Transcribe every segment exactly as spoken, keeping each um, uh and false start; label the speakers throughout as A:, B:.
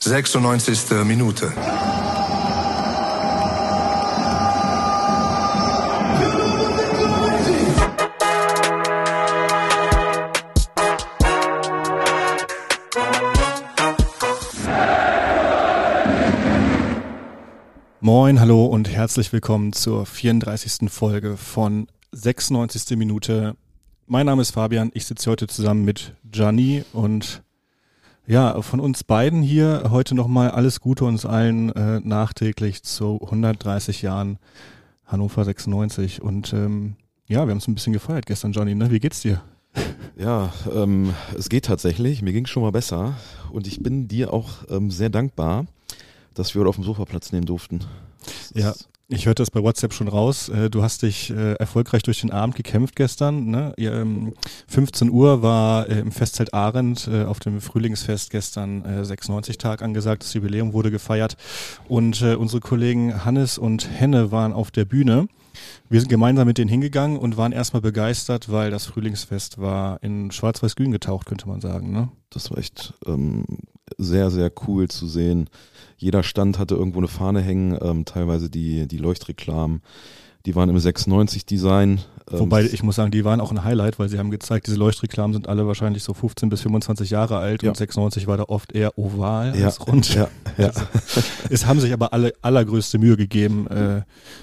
A: sechsundneunzigste Minute.
B: Moin, hallo und herzlich willkommen zur vierunddreißigsten Folge von sechsundneunzigste Minute. Mein Name ist Fabian, ich sitze heute zusammen mit Gianni und ja, von uns beiden hier heute nochmal alles Gute uns allen äh, nachträglich zu hundertdreißig Jahren Hannover sechsundneunzig und ähm, ja, wir haben es ein bisschen gefeiert gestern, Gianni, ne? Wie geht's dir?
C: Ja, ähm, es geht tatsächlich, mir ging es schon mal besser und ich bin dir auch ähm, sehr dankbar, dass wir heute auf dem Sofa Platz nehmen durften. Das
B: ja, ich hörte das bei WhatsApp schon raus. Du hast dich äh, erfolgreich durch den Abend gekämpft gestern. Ne? Ihr, ähm, fünfzehn Uhr war äh, im Festzelt Arendt äh, auf dem Frühlingsfest gestern äh, sechsundneunzig-Tag angesagt. Das Jubiläum wurde gefeiert. Und äh, unsere Kollegen Hannes und Henne waren auf der Bühne. Wir sind gemeinsam mit denen hingegangen und waren erstmal begeistert, weil das Frühlingsfest war in Schwarz-Weiß-Grün getaucht, könnte man sagen. Ne?
C: Das war echt ähm, sehr, sehr cool zu sehen. Jeder Stand hatte irgendwo eine Fahne hängen, ähm, teilweise die, die Leuchtreklamen, die waren im sechsundneunzig-Design. Ähm,
B: Wobei, ich muss sagen, die waren auch ein Highlight, weil sie haben gezeigt, diese Leuchtreklamen sind alle wahrscheinlich so fünfzehn bis fünfundzwanzig Jahre alt
C: ja.
B: und sechsundneunzig war da oft eher oval
C: ja,
B: als rund.
C: Ja, ja.
B: Also, es haben sich aber alle allergrößte Mühe gegeben, äh,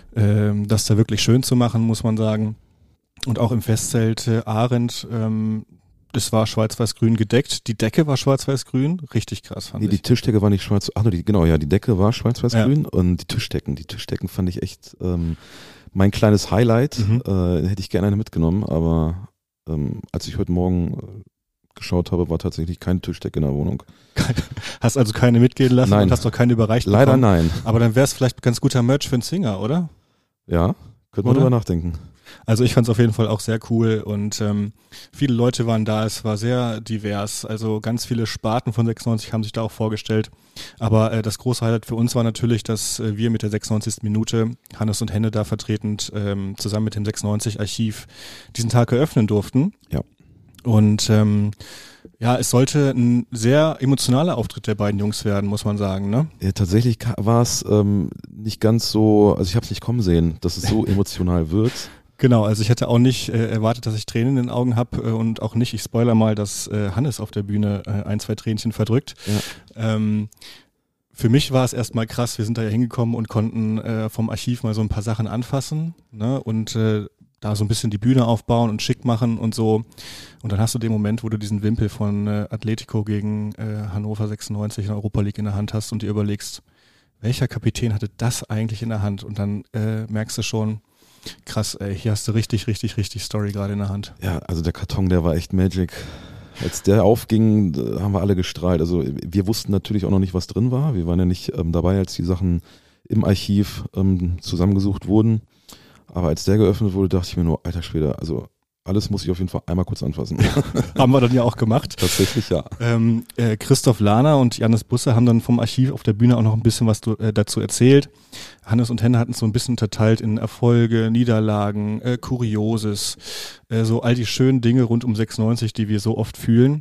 B: äh, das da wirklich schön zu machen, muss man sagen. Und auch im Festzelt äh, Arendt, ähm, es war schwarz-weiß-grün gedeckt. Die Decke war schwarz-weiß-grün. Richtig krass, fand
C: nee,
B: ich.
C: Die Tischdecke war nicht schwarz. Ach, die, genau, ja, die Decke war schwarz-weiß-grün ja. Und die Tischdecken. Die Tischdecken fand ich echt ähm, mein kleines Highlight. Mhm. Äh, hätte ich gerne eine mitgenommen, aber ähm, als ich heute Morgen äh, geschaut habe, war tatsächlich keine Tischdecke in der Wohnung.
B: Hast also keine mitgehen lassen
C: nein.
B: Und hast doch keine überreicht
C: Leider
B: bekommen?
C: Nein.
B: Aber dann wäre es vielleicht ganz guter Merch für einen Singer, oder?
C: Ja, könnte man drüber nachdenken.
B: Also ich fand es auf jeden Fall auch sehr cool und ähm, viele Leute waren da, es war sehr divers, also ganz viele Sparten von sechsundneunzig haben sich da auch vorgestellt, aber äh, das große Highlight für uns war natürlich, dass äh, wir mit der sechsundneunzigsten Minute, Hannes und Henne da vertretend, ähm, zusammen mit dem sechsundneunzig-Archiv diesen Tag eröffnen durften.
C: Ja.
B: Und ähm, ja, es sollte ein sehr emotionaler Auftritt der beiden Jungs werden, muss man sagen, ne?
C: Ja, tatsächlich war es ähm, nicht ganz so, also ich habe es nicht kommen sehen, dass es so emotional wird.
B: Genau, also ich hätte auch nicht äh, erwartet, dass ich Tränen in den Augen habe äh, und auch nicht, ich spoiler mal, dass äh, Hannes auf der Bühne äh, ein, zwei Tränchen verdrückt. Ja. Ähm, für mich war es erstmal krass, wir sind da ja hingekommen und konnten äh, vom Archiv mal so ein paar Sachen anfassen, ne, und äh, da so ein bisschen die Bühne aufbauen und schick machen und so. Und dann hast du den Moment, wo du diesen Wimpel von äh, Atletico gegen äh, Hannover sechsundneunzig in der Europa League in der Hand hast und dir überlegst, welcher Kapitän hatte das eigentlich in der Hand? Und dann äh, merkst du schon, krass, ey, hier hast du richtig, richtig, richtig Story gerade in der Hand.
C: Ja, also der Karton, der war echt Magic. Als der aufging, haben wir alle gestrahlt. Also wir wussten natürlich auch noch nicht, was drin war. Wir waren ja nicht ähm, dabei, als die Sachen im Archiv ähm, zusammengesucht wurden. Aber als der geöffnet wurde, dachte ich mir nur, alter Schwede, also alles muss ich auf jeden Fall einmal kurz anfassen.
B: Haben wir dann ja auch gemacht.
C: Tatsächlich, ja.
B: Ähm, äh, Christoph Lahner und Jannis Busse haben dann vom Archiv auf der Bühne auch noch ein bisschen was du, äh, dazu erzählt. Hannes und Henne hatten es so ein bisschen unterteilt in Erfolge, Niederlagen, äh, Kurioses, äh, so all die schönen Dinge rund um sechsundneunzig, die wir so oft fühlen.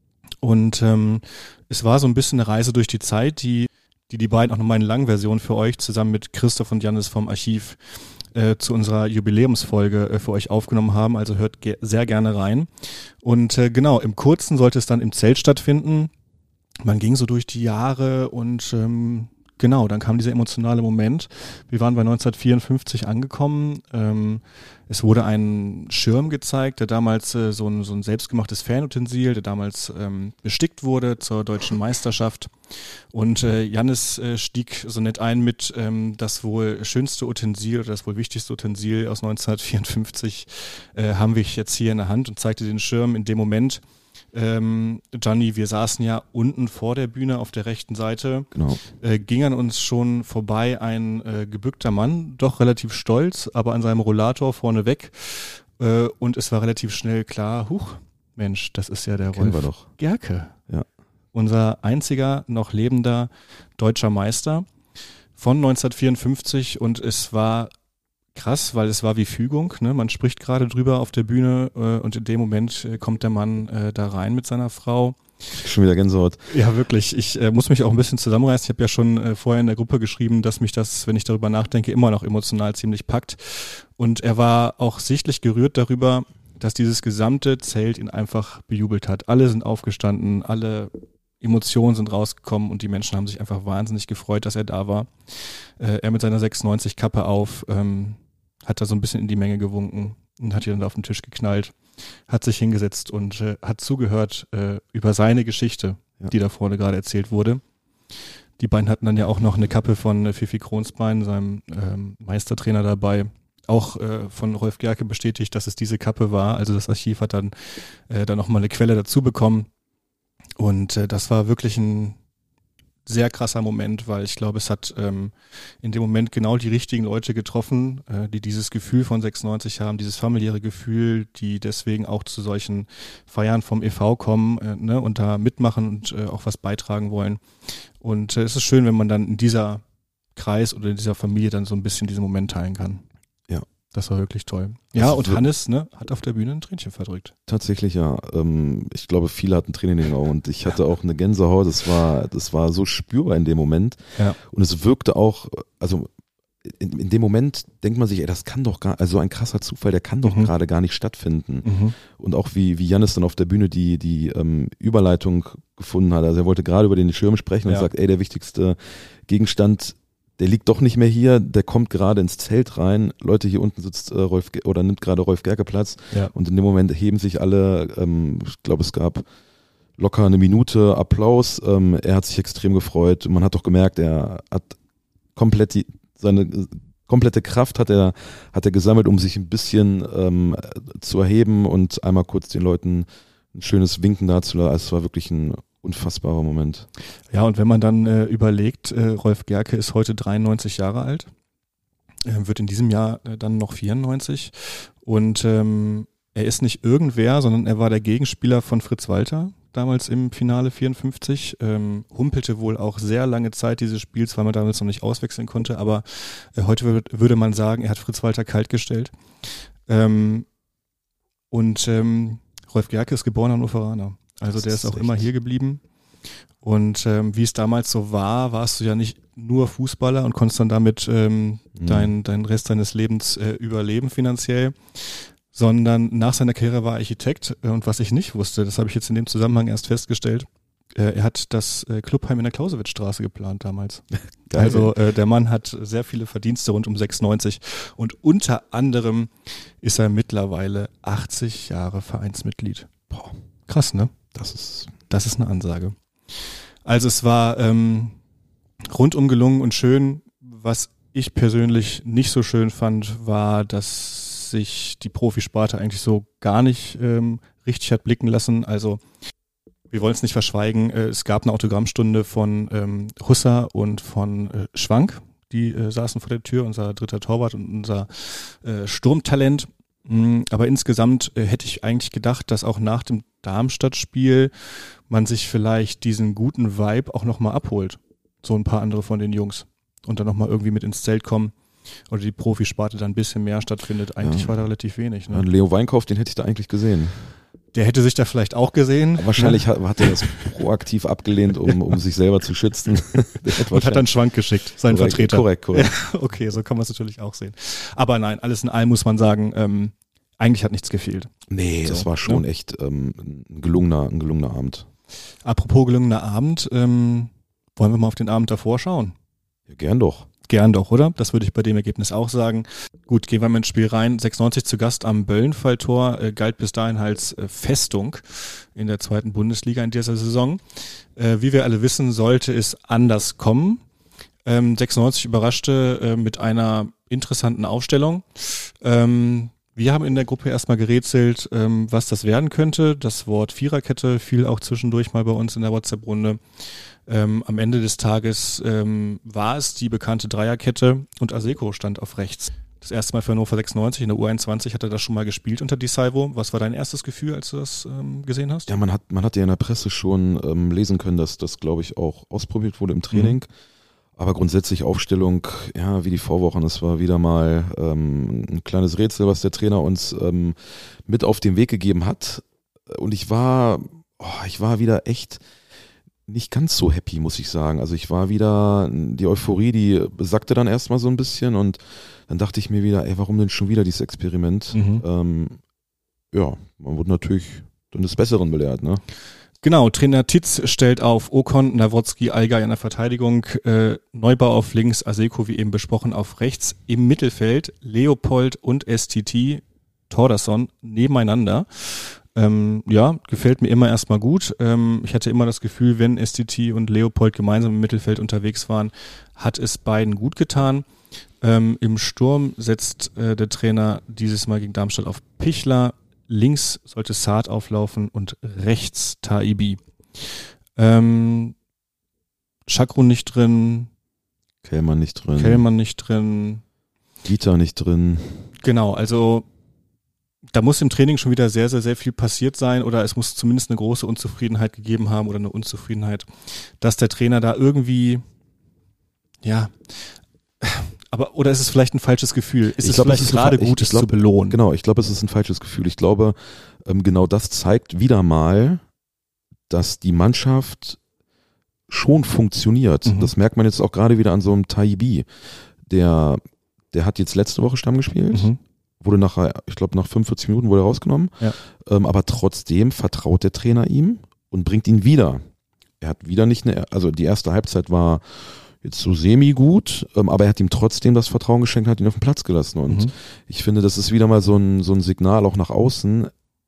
B: Und ähm, es war so ein bisschen eine Reise durch die Zeit, die die, die beiden auch nochmal in Langversion für euch zusammen mit Christoph und Jannis vom Archiv Äh, zu unserer Jubiläumsfolge äh, für euch aufgenommen haben, also hört ge- sehr gerne rein. Und äh, genau, im Kurzen sollte es dann im Zelt stattfinden. Man ging so durch die Jahre und ähm, genau, dann kam dieser emotionale Moment. Wir waren bei neunzehnhundertvierundfünfzig angekommen. Ähm, es wurde ein Schirm gezeigt, der damals äh, so, ein, so ein selbstgemachtes Fanutensil, der damals ähm, bestickt wurde zur deutschen Meisterschaft. Und äh, Jannis äh, stieg so nett ein mit ähm, das wohl schönste Utensil oder das wohl wichtigste Utensil aus neunzehnhundertvierundfünfzig äh, haben wir jetzt hier in der Hand und zeigte den Schirm in dem Moment. Ähm, Gianni, wir saßen ja unten vor der Bühne auf der rechten Seite.
C: Genau.
B: Äh, ging an uns schon vorbei ein äh, gebückter Mann, doch relativ stolz, aber an seinem Rollator vorne weg. Äh, und es war relativ schnell klar, huch, Mensch, das ist ja der
C: Kennen
B: Rolf
C: wir doch.
B: Gerke.
C: Ja.
B: Unser einziger noch lebender deutscher Meister von neunzehnhundertvierundfünfzig und es war krass, weil es war wie Fügung, ne? Man spricht gerade drüber auf der Bühne äh, und in dem Moment äh, kommt der Mann äh, da rein mit seiner Frau
C: Schon wieder Gänsehaut.
B: Ja, wirklich. Ich äh, muss mich auch ein bisschen zusammenreißen. Ich habe ja schon äh, vorher in der Gruppe geschrieben, dass mich das, wenn ich darüber nachdenke, immer noch emotional ziemlich packt. Und er war auch sichtlich gerührt darüber, dass dieses gesamte Zelt ihn einfach bejubelt hat. Alle sind aufgestanden, alle Emotionen sind rausgekommen und die Menschen haben sich einfach wahnsinnig gefreut, dass er da war. Äh, er mit seiner sechsundneunzig Kappe auf, ähm, hat da so ein bisschen in die Menge gewunken und hat die dann auf den Tisch geknallt, hat sich hingesetzt und äh, hat zugehört äh, über seine Geschichte, ja. die da vorne gerade erzählt wurde. Die beiden hatten dann ja auch noch eine Kappe von äh, Fifi Kronsbein, seinem ähm, Meistertrainer, dabei. Auch äh, von Rolf Gerke bestätigt, dass es diese Kappe war. Also das Archiv hat dann äh, dann nochmal eine Quelle dazu bekommen. Und äh, das war wirklich ein sehr krasser Moment, weil ich glaube, es hat ähm, in dem Moment genau die richtigen Leute getroffen, äh, die dieses Gefühl von sechsundneunzig haben, dieses familiäre Gefühl, die deswegen auch zu solchen Feiern vom E V kommen äh, ne, und da mitmachen und äh, auch was beitragen wollen. Und äh, es ist schön, wenn man dann in dieser Kreis oder in dieser Familie dann so ein bisschen diesen Moment teilen kann.
C: Ja.
B: Das war wirklich toll. Ja, das und Hannes ne, hat auf der Bühne ein Tränchen verdrückt.
C: Tatsächlich, ja. Ähm, ich glaube, viele hatten Tränen in den Augen und ich hatte auch eine Gänsehaut. Das war, das war so spürbar in dem Moment.
B: Ja.
C: Und es wirkte auch, also in, in dem Moment denkt man sich, ey, das kann doch gar, also ein krasser Zufall, der kann doch mhm. gerade gar nicht stattfinden. Mhm. Und auch wie, wie Jannis dann auf der Bühne die, die ähm, Überleitung gefunden hat. Also er wollte gerade über den Schirm sprechen und
B: ja.
C: sagt, ey, der wichtigste Gegenstand, der liegt doch nicht mehr hier, der kommt gerade ins Zelt rein. Leute, hier unten sitzt äh, Rolf oder nimmt gerade Rolf Gerke Platz.
B: Ja.
C: Und in dem Moment heben sich alle, ähm, ich glaube, es gab locker eine Minute Applaus. Ähm, er hat sich extrem gefreut. Man hat doch gemerkt, er hat komplett die, seine komplette Kraft hat er, hat er gesammelt, um sich ein bisschen ähm, zu erheben und einmal kurz den Leuten ein schönes Winken dazulassen. Also es war wirklich ein unfassbarer Moment.
B: Ja, und wenn man dann äh, überlegt, äh, Rolf Gerke ist heute dreiundneunzig Jahre alt, äh, wird in diesem Jahr äh, dann noch vierundneunzig und ähm, er ist nicht irgendwer, sondern er war der Gegenspieler von Fritz Walter, damals im Finale vierundfünfzig, ähm, humpelte wohl auch sehr lange Zeit dieses Spiels, weil man damals noch nicht auswechseln konnte, aber äh, heute w- würde man sagen, er hat Fritz Walter kaltgestellt. Ähm, und ähm, Rolf Gerke ist geborener Hannoveraner. Also
C: das
B: der ist, ist auch
C: echt.
B: immer hier geblieben. Und ähm, wie es damals so war, warst du ja nicht nur Fußballer und konntest dann damit ähm, mhm. deinen dein Rest deines Lebens äh, überleben finanziell, sondern nach seiner Karriere war er Architekt. Äh, und was ich nicht wusste, das habe ich jetzt in dem Zusammenhang erst festgestellt, äh, er hat das äh, Clubheim in der Clausewitzstraße geplant damals.
C: Geil.
B: Also äh, der Mann hat sehr viele Verdienste rund um sechsundneunzig und unter anderem ist er mittlerweile achtzig Jahre Vereinsmitglied.
C: Boah.
B: Krass, ne?
C: Das ist,
B: das ist eine Ansage. Also es war ähm, rundum gelungen und schön. Was ich persönlich nicht so schön fand, war, dass sich die Profisparte eigentlich so gar nicht ähm, richtig hat blicken lassen. Also wir wollen es nicht verschweigen. Äh, es gab eine Autogrammstunde von ähm, Husser und von äh, Schwank. Die äh, saßen vor der Tür, unser dritter Torwart und unser äh, Sturmtalent. Aber insgesamt äh, hätte ich eigentlich gedacht, dass auch nach dem Darmstadt-Spiel man sich vielleicht diesen guten Vibe auch nochmal abholt. So ein paar andere von den Jungs. Und dann nochmal irgendwie mit ins Zelt kommen. Oder die Profisparte dann ein bisschen mehr stattfindet. Eigentlich
C: ja.
B: war da relativ wenig. Ne?
C: Ja, Leo Weinkauf, den hätte ich da eigentlich gesehen.
B: Der hätte sich da vielleicht auch gesehen.
C: Wahrscheinlich hat, hat er das proaktiv abgelehnt, um, um sich selber zu schützen.
B: Und hat dann Schwank geschickt, seinen
C: korrekt,
B: Vertreter.
C: Korrekt, korrekt.
B: Ja, okay, so kann man es natürlich auch sehen. Aber nein, alles in allem muss man sagen, ähm, eigentlich hat nichts gefehlt.
C: Nee,
B: so,
C: das war schon
B: ne?
C: echt ähm, ein gelungener, ein gelungener Abend.
B: Apropos gelungener Abend, ähm, wollen wir mal auf den Abend davor schauen?
C: Ja, gern doch.
B: Gern doch, oder? Das würde ich bei dem Ergebnis auch sagen. Gut, gehen wir mal ins Spiel rein. sechsundneunzig zu Gast am Böllenfalltor, äh, galt bis dahin als äh, Festung in der zweiten Bundesliga in dieser Saison. Äh, wie wir alle wissen, sollte es anders kommen. Ähm, sechsundneunzig überraschte äh, mit einer interessanten Aufstellung. Ähm, wir haben in der Gruppe erstmal gerätselt, ähm, was das werden könnte. Das Wort Viererkette fiel auch zwischendurch mal bei uns in der WhatsApp-Runde. Ähm, am Ende des Tages ähm, war es die bekannte Dreierkette und Aseko stand auf rechts. Das erste Mal für Hannover sechsundneunzig, in der U einundzwanzig hat er das schon mal gespielt unter Di Salvo. Was war dein erstes Gefühl, als du das ähm, gesehen hast?
C: Ja, man hat, man hat ja in der Presse schon ähm, lesen können, dass das, glaube ich, auch ausprobiert wurde im Training. Mhm. Aber grundsätzlich Aufstellung, ja, wie die Vorwochen, es war wieder mal ähm, ein kleines Rätsel, was der Trainer uns ähm, mit auf den Weg gegeben hat. Und ich war oh, ich war wieder echt nicht ganz so happy, muss ich sagen. Also ich war wieder, die Euphorie, die sackte dann erstmal so ein bisschen und dann dachte ich mir wieder, ey, warum denn schon wieder dieses Experiment?
B: Mhm.
C: Ähm, ja, man wurde natürlich dann des Besseren belehrt, ne?
B: Genau, Trainer Titz stellt auf Ocon, Nawrocki, Allgaier in der Verteidigung, äh, Neubau auf links, Aseko wie eben besprochen auf rechts, im Mittelfeld Leopold und S T T, Thordarson nebeneinander. Ähm, ja, gefällt mir immer erstmal gut. Ähm, ich hatte immer das Gefühl, wenn S T T und Leopold gemeinsam im Mittelfeld unterwegs waren, hat es beiden gut getan. Ähm, im Sturm setzt äh, der Trainer dieses Mal gegen Darmstadt auf Pichler. Links sollte Saad auflaufen und rechts Taibi. Ähm, Chakro nicht drin.
C: Kellmann nicht drin.
B: Kellmann nicht drin.
C: Gita nicht drin.
B: Genau, also da muss im Training schon wieder sehr, sehr, sehr viel passiert sein oder es muss zumindest eine große Unzufriedenheit gegeben haben oder eine Unzufriedenheit, dass der Trainer da irgendwie, ja, aber oder ist es vielleicht ein falsches Gefühl? Ist
C: Ich
B: es
C: glaub,
B: vielleicht
C: es ist ein
B: gerade
C: Fa- ich-
B: gut,
C: ich
B: es
C: glaub,
B: zu belohnen?
C: Genau, ich glaube, es ist ein falsches Gefühl. Ich glaube, ähm, genau das zeigt wieder mal, dass die Mannschaft schon funktioniert.
B: Mhm.
C: Das merkt man jetzt auch gerade wieder an so einem Taibi. Der, der hat jetzt letzte Woche Stamm gespielt,
B: Mhm.
C: wurde nachher, ich glaube nach fünfundvierzig Minuten wurde er rausgenommen,
B: Ja.
C: ähm, aber trotzdem vertraut der Trainer ihm und bringt ihn wieder. Er hat wieder nicht eine, also die erste Halbzeit war jetzt so semi-gut, ähm, aber er hat ihm trotzdem das Vertrauen geschenkt, hat ihn auf den Platz gelassen und
B: Mhm.
C: ich finde, das ist wieder mal so ein, so ein Signal auch nach außen,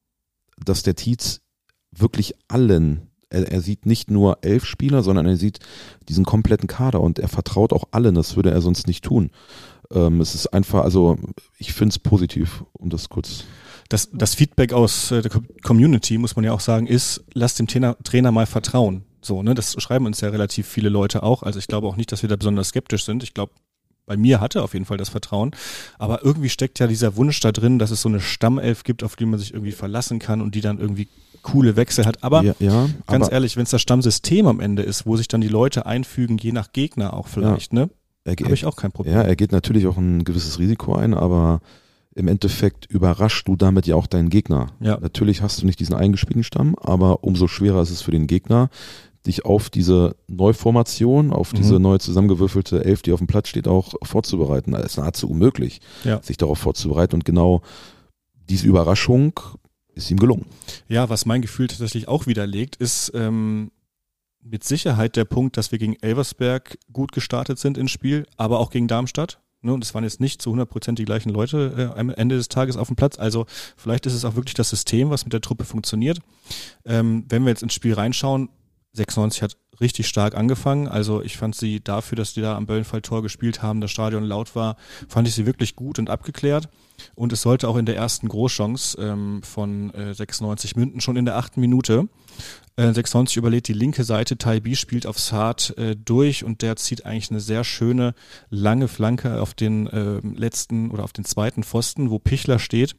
C: dass der Tietz wirklich allen, er, er sieht nicht nur elf Spieler, sondern er sieht diesen kompletten Kader und er vertraut auch allen, das würde er sonst nicht tun. Ähm, es ist einfach, also ich finde es positiv, um das kurz...
B: Das, das Feedback aus äh, der Community, muss man ja auch sagen, ist, lass dem Trainer, Trainer mal vertrauen. So, ne, das schreiben uns ja relativ viele Leute auch. Also ich glaube auch nicht, dass wir da besonders skeptisch sind. Ich glaube, bei mir hatte er auf jeden Fall das Vertrauen. Aber irgendwie steckt ja dieser Wunsch da drin, dass es so eine Stammelf gibt, auf die man sich irgendwie verlassen kann und die dann irgendwie coole Wechsel hat. Aber
C: ja, ja,
B: ganz
C: aber
B: ehrlich, wenn es das Stammsystem am Ende ist, wo sich dann die Leute einfügen, je nach Gegner auch vielleicht, ne,
C: er,
B: habe ich auch kein Problem.
C: ja, er geht natürlich auch ein gewisses Risiko ein, aber im Endeffekt überraschst du damit ja auch deinen Gegner.
B: Ja.
C: Natürlich hast du nicht diesen eingespielten Stamm, aber umso schwerer ist es für den Gegner, dich auf diese Neuformation, auf
B: Mhm.
C: diese neu zusammengewürfelte Elf, die auf dem Platz steht, auch vorzubereiten. Es ist nahezu unmöglich,
B: Ja.
C: sich darauf vorzubereiten und genau diese Überraschung ist ihm gelungen.
B: Ja, was mein Gefühl tatsächlich auch widerlegt, ist ähm, mit Sicherheit der Punkt, dass wir gegen Elversberg gut gestartet sind ins Spiel, aber auch gegen Darmstadt. Ne, und es waren jetzt nicht zu hundert Prozent die gleichen Leute äh, am Ende des Tages auf dem Platz. Also vielleicht ist es auch wirklich das System, was mit der Truppe funktioniert. Ähm, wenn wir jetzt ins Spiel reinschauen, sechsundneunzig hat richtig stark angefangen. Also ich fand sie dafür, dass die da am Böllenfall-Tor gespielt haben, das Stadion laut war, fand ich sie wirklich gut und abgeklärt. Und es sollte auch in der ersten Großchance ähm, von äh, sechsundneunzig münden, schon in der achten Minute. Äh, sechsundneunzig überlädt die linke Seite, Taibi spielt auf Saad äh, durch und der zieht eigentlich eine sehr schöne, lange Flanke auf den äh, letzten oder auf den zweiten Pfosten, wo Pichler steht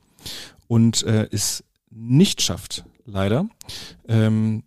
B: und äh, es nicht schafft, leider, ähm,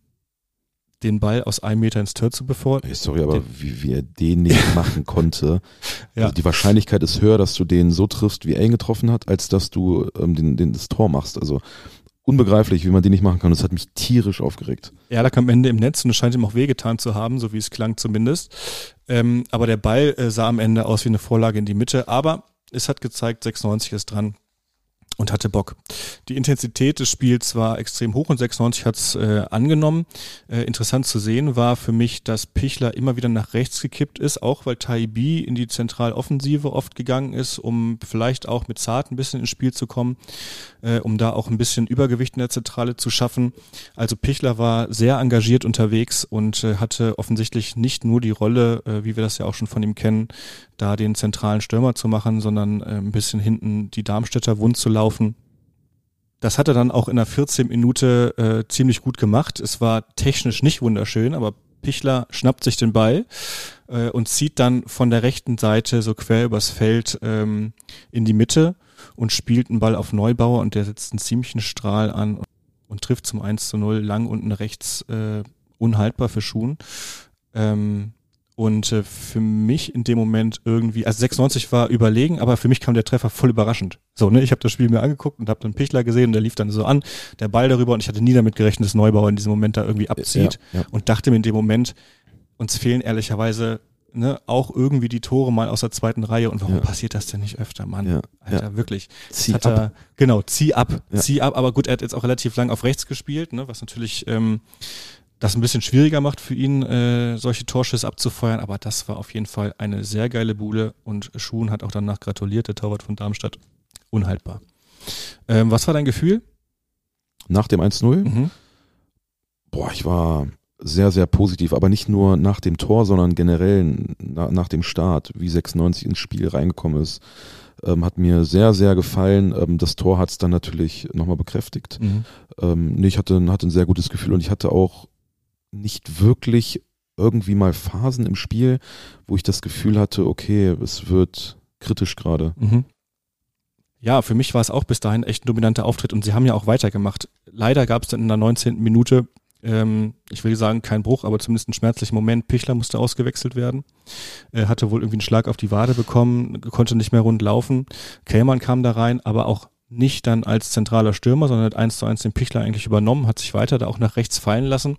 B: den Ball aus einem Meter ins Tor zu befördern.
C: Hey, sorry, aber wie, wie er den nicht machen konnte.
B: Ja.
C: Also die Wahrscheinlichkeit ist höher, dass du den so triffst, wie er ihn getroffen hat, als dass du ähm, den, den, das Tor machst. Also unbegreiflich, wie man den nicht machen kann. Das hat mich tierisch aufgeregt.
B: Er lag am Ende im Netz und es scheint ihm auch wehgetan zu haben, so wie es klang zumindest. Ähm, aber der Ball äh, sah am Ende aus wie eine Vorlage in die Mitte. Aber es hat gezeigt, sechsundneunzig ist dran und hatte Bock. Die Intensität des Spiels war extrem hoch und sechsundneunzig hat es äh, angenommen. Äh, interessant zu sehen war für mich, dass Pichler immer wieder nach rechts gekippt ist, auch weil Taibi in die Zentraloffensive oft gegangen ist, um vielleicht auch mit Saad ein bisschen ins Spiel zu kommen, äh, um da auch ein bisschen Übergewicht in der Zentrale zu schaffen. Also Pichler war sehr engagiert unterwegs und äh, hatte offensichtlich nicht nur die Rolle, äh, wie wir das ja auch schon von ihm kennen, da den zentralen Stürmer zu machen, sondern äh, ein bisschen hinten die Darmstädter wund zu laufen. Das hat er dann auch in der vierzehnten Minute äh, ziemlich gut gemacht. Es war technisch nicht wunderschön, aber Pichler schnappt sich den Ball äh, und zieht dann von der rechten Seite so quer übers Feld ähm, in die Mitte und spielt einen Ball auf Neubauer und der setzt einen ziemlichen Strahl an und, und trifft zum eins zu null lang unten rechts, äh, unhaltbar für Schuhen. Ähm, Und äh, für mich in dem Moment irgendwie, also sechsundneunzig war überlegen, aber für mich kam der Treffer voll überraschend. So, ne, ich habe das Spiel mir angeguckt und habe dann Pichler gesehen und der lief dann so an, der Ball darüber und ich hatte nie damit gerechnet, dass Neubauer in diesem Moment da irgendwie abzieht
C: Ja, ja.
B: und dachte mir in dem Moment, uns fehlen ehrlicherweise ne, auch irgendwie die Tore mal aus der zweiten Reihe und warum
C: Ja.
B: passiert das denn nicht öfter, Mann?
C: Ja,
B: Alter,
C: ja.
B: wirklich.
C: Zieh
B: Hat er,
C: ab.
B: genau, zieh ab,
C: Ja.
B: zieh ab, aber gut, er hat jetzt auch relativ lang auf rechts gespielt, ne, was natürlich ähm, das ein bisschen schwieriger macht für ihn, äh, solche Torschüsse abzufeuern, aber das war auf jeden Fall eine sehr geile Bude und Schuhn hat auch danach gratuliert, der Torwart von Darmstadt. Unhaltbar. Ähm, was war dein Gefühl?
C: Nach dem eins null?
B: Mhm.
C: Boah, ich war sehr, sehr positiv, aber nicht nur nach dem Tor, sondern generell na, nach dem Start, wie sechsundneunzig ins Spiel reingekommen ist. Ähm, hat mir sehr, sehr gefallen. Ähm, das Tor hat es dann natürlich nochmal bekräftigt.
B: Mhm.
C: Ähm, nee, ich hatte, hatte ein sehr gutes Gefühl und ich hatte auch nicht wirklich irgendwie mal Phasen im Spiel, wo ich das Gefühl hatte, okay, es wird kritisch gerade.
B: Mhm. Ja, für mich war es auch bis dahin echt ein dominanter Auftritt und sie haben ja auch weitergemacht. Leider gab es dann in der neunzehnten Minute, ähm, ich will sagen kein Bruch, aber zumindest einen schmerzlichen Moment. Pichler musste ausgewechselt werden. Er hatte wohl irgendwie einen Schlag auf die Wade bekommen, konnte nicht mehr rund laufen. Kellmann kam da rein, aber auch nicht dann als zentraler Stürmer, sondern hat eins zu eins den Pichler eigentlich übernommen, hat sich weiter da auch nach rechts fallen lassen.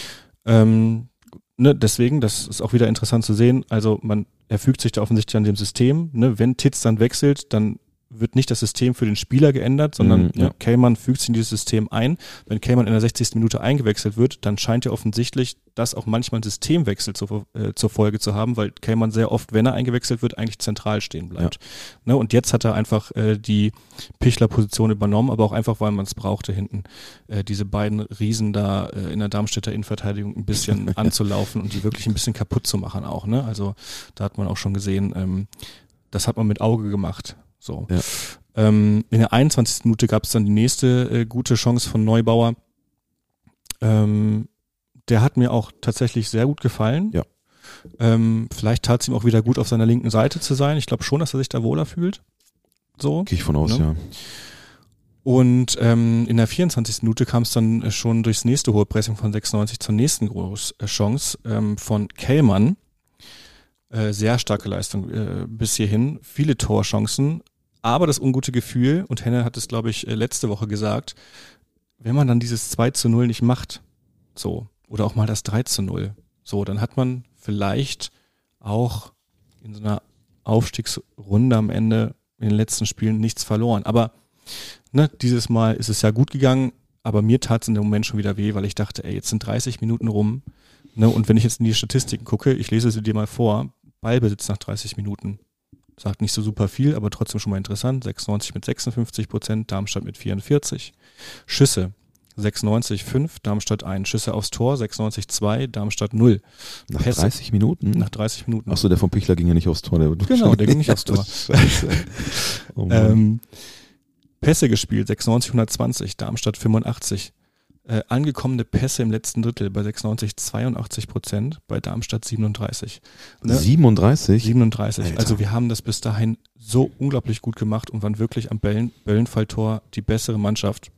B: Ähm, ne, deswegen, das ist auch wieder interessant zu sehen, also man, er fügt sich da offensichtlich an dem System, ne, wenn Titz dann wechselt, dann wird nicht das System für den Spieler geändert, sondern
C: Mhm, ja.
B: ne, Kellmann fügt sich in dieses System ein. Wenn Kellmann in der sechzigsten Minute eingewechselt wird, dann scheint ja offensichtlich, dass auch manchmal ein Systemwechsel zur, äh, zur Folge zu haben, weil Kellmann sehr oft, wenn er eingewechselt wird, eigentlich zentral stehen bleibt. Ja. Ne, und jetzt hat er einfach äh, die Pichler-Position übernommen, aber auch einfach, weil man es brauchte, hinten äh, diese beiden Riesen da äh, in der Darmstädter Innenverteidigung ein bisschen anzulaufen und die wirklich ein bisschen kaputt zu machen auch. Ne? Also da hat man auch schon gesehen, ähm, das hat man mit Auge gemacht. So.
C: Ja.
B: Ähm, in der einundzwanzigsten Minute gab es dann die nächste äh, gute Chance von Neubauer. Ähm, der hat mir auch tatsächlich sehr gut gefallen.
C: Ja.
B: Ähm, vielleicht tat es ihm auch wieder gut, auf seiner linken Seite zu sein. Ich glaube schon, dass er sich da wohler fühlt. So.
C: Gehe ich von aus,
B: Ne?
C: ja.
B: Und ähm, in der vierundzwanzigsten Minute kam es dann äh, schon durchs nächste hohe Pressing von sechsundneunzig zur nächsten großen äh, Chance ähm, von Kellmann. Äh, sehr starke Leistung äh, bis hierhin. Viele Torchancen, aber das ungute Gefühl, und Henne hat es, glaube ich, äh, letzte Woche gesagt, wenn man dann dieses zwei zu null nicht macht, so, oder auch mal das drei zu null, so, dann hat man vielleicht auch in so einer Aufstiegsrunde am Ende in den letzten Spielen nichts verloren. Aber ne, dieses Mal ist es ja gut gegangen, aber mir tat es in dem Moment schon wieder weh, weil ich dachte, ey, jetzt sind dreißig Minuten rum. Ne, und wenn ich jetzt in die Statistiken gucke, ich lese sie dir mal vor, Ballbesitz nach dreißig Minuten. Sagt nicht so super viel, aber trotzdem schon mal interessant. sechsundneunzig mit sechsundfünfzig Prozent, Darmstadt mit vierundvierzig. Schüsse sechsundneunzig fünf, Darmstadt eins. Schüsse aufs Tor sechsundneunzig zwei, Darmstadt null.
C: Nach
B: Pässe,
C: dreißig Minuten?
B: Nach dreißig Minuten.
C: Achso, der von Pichler ging ja nicht aufs Tor. Der
B: Genau, der ging nicht aufs Tor.
C: Scheiße. Oh Mann.
B: ähm, Pässe gespielt, sechsundneunzig hundertzwanzig, Darmstadt fünfundachtzig. Äh, angekommene Pässe im letzten Drittel bei sechsundneunzig zweiundachtzig Prozent, bei Darmstadt siebenunddreißig. Ne?
C: siebenunddreißig?
B: siebenunddreißig.
C: Alter.
B: Also wir haben das bis dahin so unglaublich gut gemacht und waren wirklich am Bällen, Böllenfalltor die bessere Mannschaft.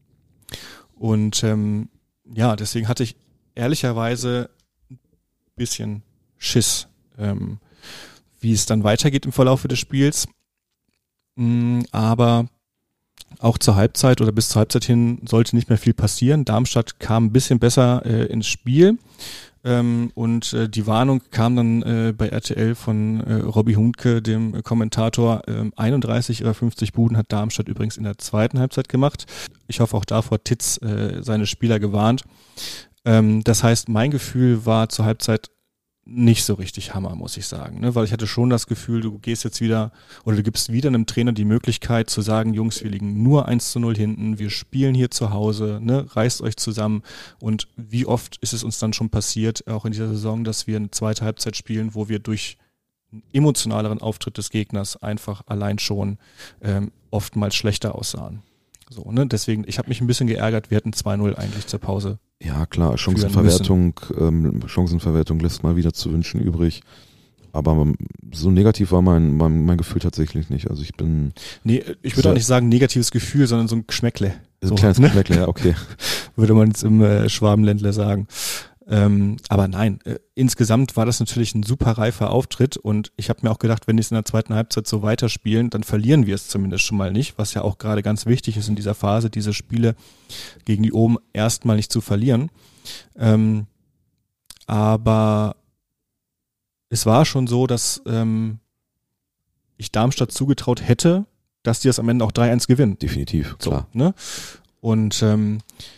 B: Und ähm, ja, deswegen hatte ich ehrlicherweise ein bisschen Schiss, ähm, wie es dann weitergeht im Verlauf des Spiels. Mm, aber auch zur Halbzeit oder bis zur Halbzeit hin sollte nicht mehr viel passieren. Darmstadt kam ein bisschen besser äh, ins Spiel ähm, und äh, die Warnung kam dann äh, bei R T L von äh, Robby Huhnke, dem äh, Kommentator. äh, einunddreißig ihrer fünfzig Buden hat Darmstadt übrigens in der zweiten Halbzeit gemacht. Ich hoffe auch davor Titz äh, seine Spieler gewarnt. Ähm, das heißt, mein Gefühl war zur Halbzeit nicht so richtig Hammer, muss ich sagen, ne? Weil ich hatte schon das Gefühl, du gehst jetzt wieder oder du gibst wieder einem Trainer die Möglichkeit zu sagen, Jungs, wir liegen nur eins zu null hinten, wir spielen hier zu Hause, ne? Reißt euch zusammen. Und wie oft ist es uns dann schon passiert, auch in dieser Saison, dass wir eine zweite Halbzeit spielen, wo wir durch einen emotionaleren Auftritt des Gegners einfach allein schon ähm, oftmals schlechter aussahen. So, ne? Deswegen, ich habe mich ein bisschen geärgert, wir hätten zwei null eigentlich zur Pause.
C: Ja, klar, Chancenverwertung, ähm, Chancenverwertung lässt mal wieder zu wünschen übrig. Aber so negativ war mein, mein, mein Gefühl tatsächlich nicht. Also ich bin...
B: Nee, ich würde auch nicht sagen negatives Gefühl, sondern so ein Geschmäckle.
C: Ein
B: So,
C: kleines
B: ne?
C: Geschmäckle, ja, okay.
B: Würde man jetzt im äh, Schwabenländler sagen. Ähm, aber nein, äh, insgesamt war das natürlich ein super reifer Auftritt und ich habe mir auch gedacht, wenn die es in der zweiten Halbzeit so weiterspielen, dann verlieren wir es zumindest schon mal nicht, was ja auch gerade ganz wichtig ist in dieser Phase, diese Spiele gegen die oben erstmal nicht zu verlieren. Ähm, aber es war schon so, dass ähm, ich Darmstadt zugetraut hätte, dass die das am Ende auch drei eins gewinnen.
C: Definitiv, klar.
B: So, ne? Und ähm,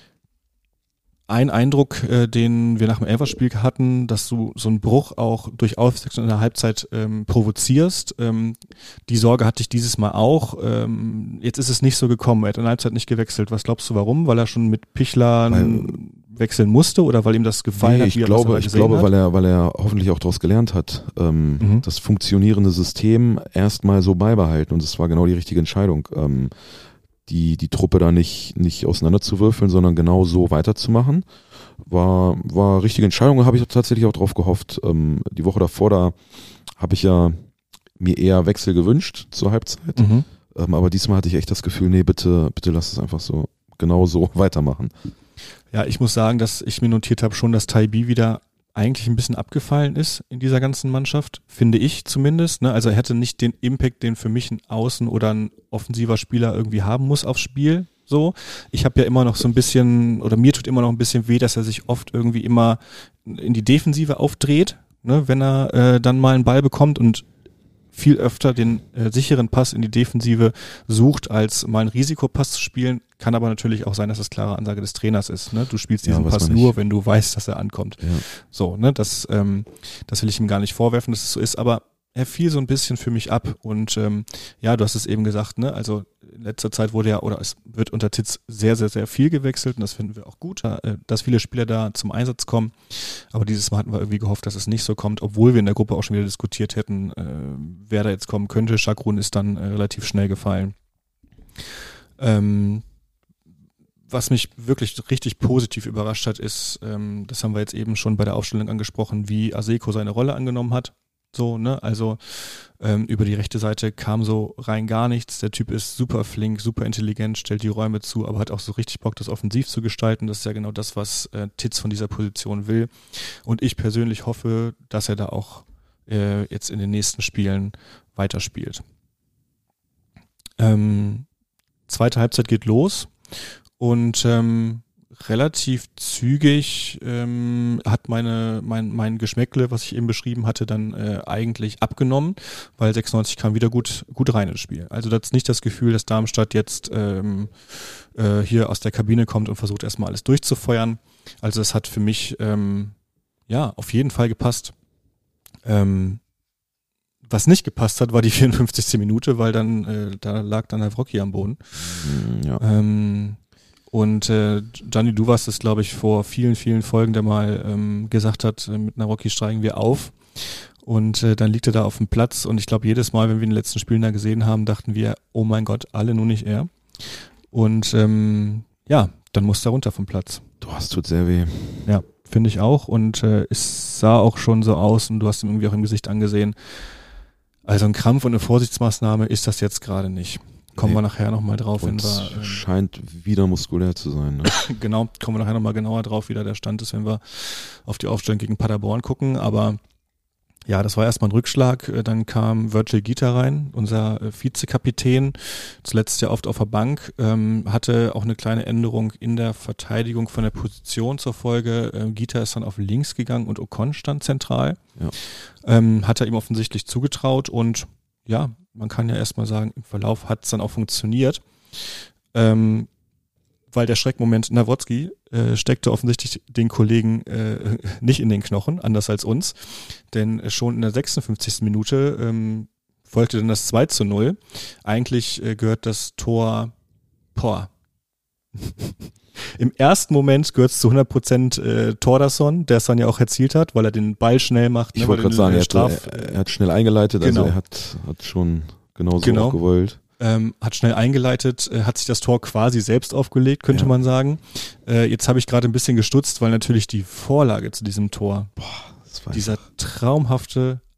B: ein Eindruck, äh, den wir nach dem Elferspiel hatten, dass du so einen Bruch auch durch Auswechslung in der Halbzeit ähm, provozierst. Ähm, die Sorge hatte ich dieses Mal auch. Ähm, jetzt ist es nicht so gekommen. Er hat in der Halbzeit nicht gewechselt. Was glaubst du, warum? Weil er schon mit Pichler weil, wechseln musste oder weil ihm das gefallen
C: nee,
B: hat? Wie
C: ich
B: er
C: glaube,
B: das
C: ich glaube,
B: hat?
C: weil er, weil er hoffentlich auch daraus gelernt hat, ähm,
B: Mhm.
C: das funktionierende System erstmal so beibehalten und es war genau die richtige Entscheidung. Ähm, die die Truppe da nicht nicht auseinanderzuwürfeln, sondern genau so weiterzumachen, war war richtige Entscheidung. Da habe ich tatsächlich auch drauf gehofft. Ähm, die Woche davor, da habe ich ja mir eher Wechsel gewünscht zur Halbzeit,
B: Mhm.
C: ähm, aber diesmal hatte ich echt das Gefühl, nee, bitte bitte lass es einfach so genau so weitermachen.
B: Ja, ich muss sagen, dass ich mir notiert habe schon, dass Taibi wieder eigentlich ein bisschen abgefallen ist in dieser ganzen Mannschaft, finde ich zumindest. Ne? Also er hätte nicht den Impact, den für mich ein Außen- oder ein offensiver Spieler irgendwie haben muss aufs Spiel. So, ich habe ja immer noch so ein bisschen, oder mir tut immer noch ein bisschen weh, dass er sich oft irgendwie immer in die Defensive aufdreht, ne? Wenn er äh, dann mal einen Ball bekommt und viel öfter den äh, sicheren Pass in die Defensive sucht, als mal einen Risikopass zu spielen. Kann aber natürlich auch sein, dass das klare Ansage des Trainers ist. Ne? Du spielst diesen
C: Ja,
B: Pass
C: man
B: nur,
C: nicht.
B: wenn du weißt, dass er ankommt.
C: Ja.
B: So, ne, das, ähm, das will ich ihm gar nicht vorwerfen, dass es so ist, aber er fiel so ein bisschen für mich ab und ähm, ja, du hast es eben gesagt, ne, also in letzter Zeit wurde ja, oder es wird unter Titz sehr, sehr, sehr viel gewechselt und das finden wir auch gut, äh, dass viele Spieler da zum Einsatz kommen, aber dieses Mal hatten wir irgendwie gehofft, dass es nicht so kommt, obwohl wir in der Gruppe auch schon wieder diskutiert hätten, äh, wer da jetzt kommen könnte. Şakrun ist dann äh, relativ schnell gefallen. Ähm, Was mich wirklich richtig positiv überrascht hat, ist, ähm, das haben wir jetzt eben schon bei der Aufstellung angesprochen, wie Aseko seine Rolle angenommen hat. So, ne, also ähm, über die rechte Seite kam so rein gar nichts. Der Typ ist super flink, super intelligent, stellt die Räume zu, aber hat auch so richtig Bock, das offensiv zu gestalten. Das ist ja genau das, was äh, Titz von dieser Position will. Und ich persönlich hoffe, dass er da auch äh, jetzt in den nächsten Spielen weiterspielt. Ähm, zweite Halbzeit geht los. Und ähm, relativ zügig ähm, hat meine mein mein Geschmäckle, was ich eben beschrieben hatte, dann äh, eigentlich abgenommen, weil sechsundneunzig kam wieder gut gut rein ins Spiel. Also das ist nicht das Gefühl, dass Darmstadt jetzt ähm, äh, hier aus der Kabine kommt und versucht erstmal alles durchzufeuern. Also das hat für mich ähm, ja auf jeden Fall gepasst. Ähm, was nicht gepasst hat, war die vierundfünfzigste Minute, weil dann äh, da lag dann Nawrocki am Boden.
C: Ja.
B: Ähm, Und äh, Gianni, du warst es, glaube ich, vor vielen, vielen Folgen, der mal ähm, gesagt hat, äh, mit Nawrocki steigen wir auf. Und äh, dann liegt er da auf dem Platz. Und ich glaube, jedes Mal, wenn wir in den letzten Spielen da gesehen haben, dachten wir, oh mein Gott, alle, nur nicht er. Und ähm, ja, dann muss er runter vom Platz.
C: Du, das tut sehr weh.
B: Ja, finde ich auch. Und äh, es sah auch schon so aus und du hast ihm irgendwie auch im Gesicht angesehen. Also ein Krampf und eine Vorsichtsmaßnahme ist das jetzt gerade nicht. Kommen
C: Nee.
B: wir nachher nochmal drauf,
C: Und
B: wenn wir... Ähm,
C: scheint wieder muskulär zu sein. Ne?
B: Genau, kommen wir nachher nochmal genauer drauf, wie da der Stand ist, wenn wir auf die Aufstellung gegen Paderborn gucken. Aber ja, das war erstmal ein Rückschlag. Dann kam Virgil Gita rein, unser Vizekapitän, zuletzt ja oft auf der Bank, ähm, hatte auch eine kleine Änderung in der Verteidigung von der Position zur Folge. Ähm, Gita ist dann auf links gegangen und Ocon stand zentral.
C: Ja.
B: Ähm, hat er ihm offensichtlich zugetraut und ja, man kann ja erstmal sagen, im Verlauf hat es dann auch funktioniert. Ähm, weil der Schreckmoment Nawrocki äh, steckte offensichtlich den Kollegen äh, nicht in den Knochen, anders als uns. Denn äh, schon in der sechsundfünfzigsten Minute ähm, folgte dann das zwei zu null. Eigentlich äh, gehört das Tor, boah, im ersten Moment gehört es zu hundert Prozent äh, Thordarson, der es dann ja auch erzielt hat, weil er den Ball schnell macht.
C: Ich
B: ne,
C: wollte
B: weil
C: gerade sagen,
B: den,
C: er,
B: äh,
C: hat,
B: Straf,
C: er, er hat schnell eingeleitet,
B: Genau.
C: also er hat, hat schon genauso
B: Genau.
C: auch gewollt.
B: Ähm, hat schnell eingeleitet, äh, hat sich das Tor quasi selbst aufgelegt, könnte
C: Ja.
B: man sagen. Äh, jetzt habe ich gerade ein bisschen gestutzt, weil natürlich die Vorlage zu diesem Tor,
C: Boah, das war
B: dieser traumhafte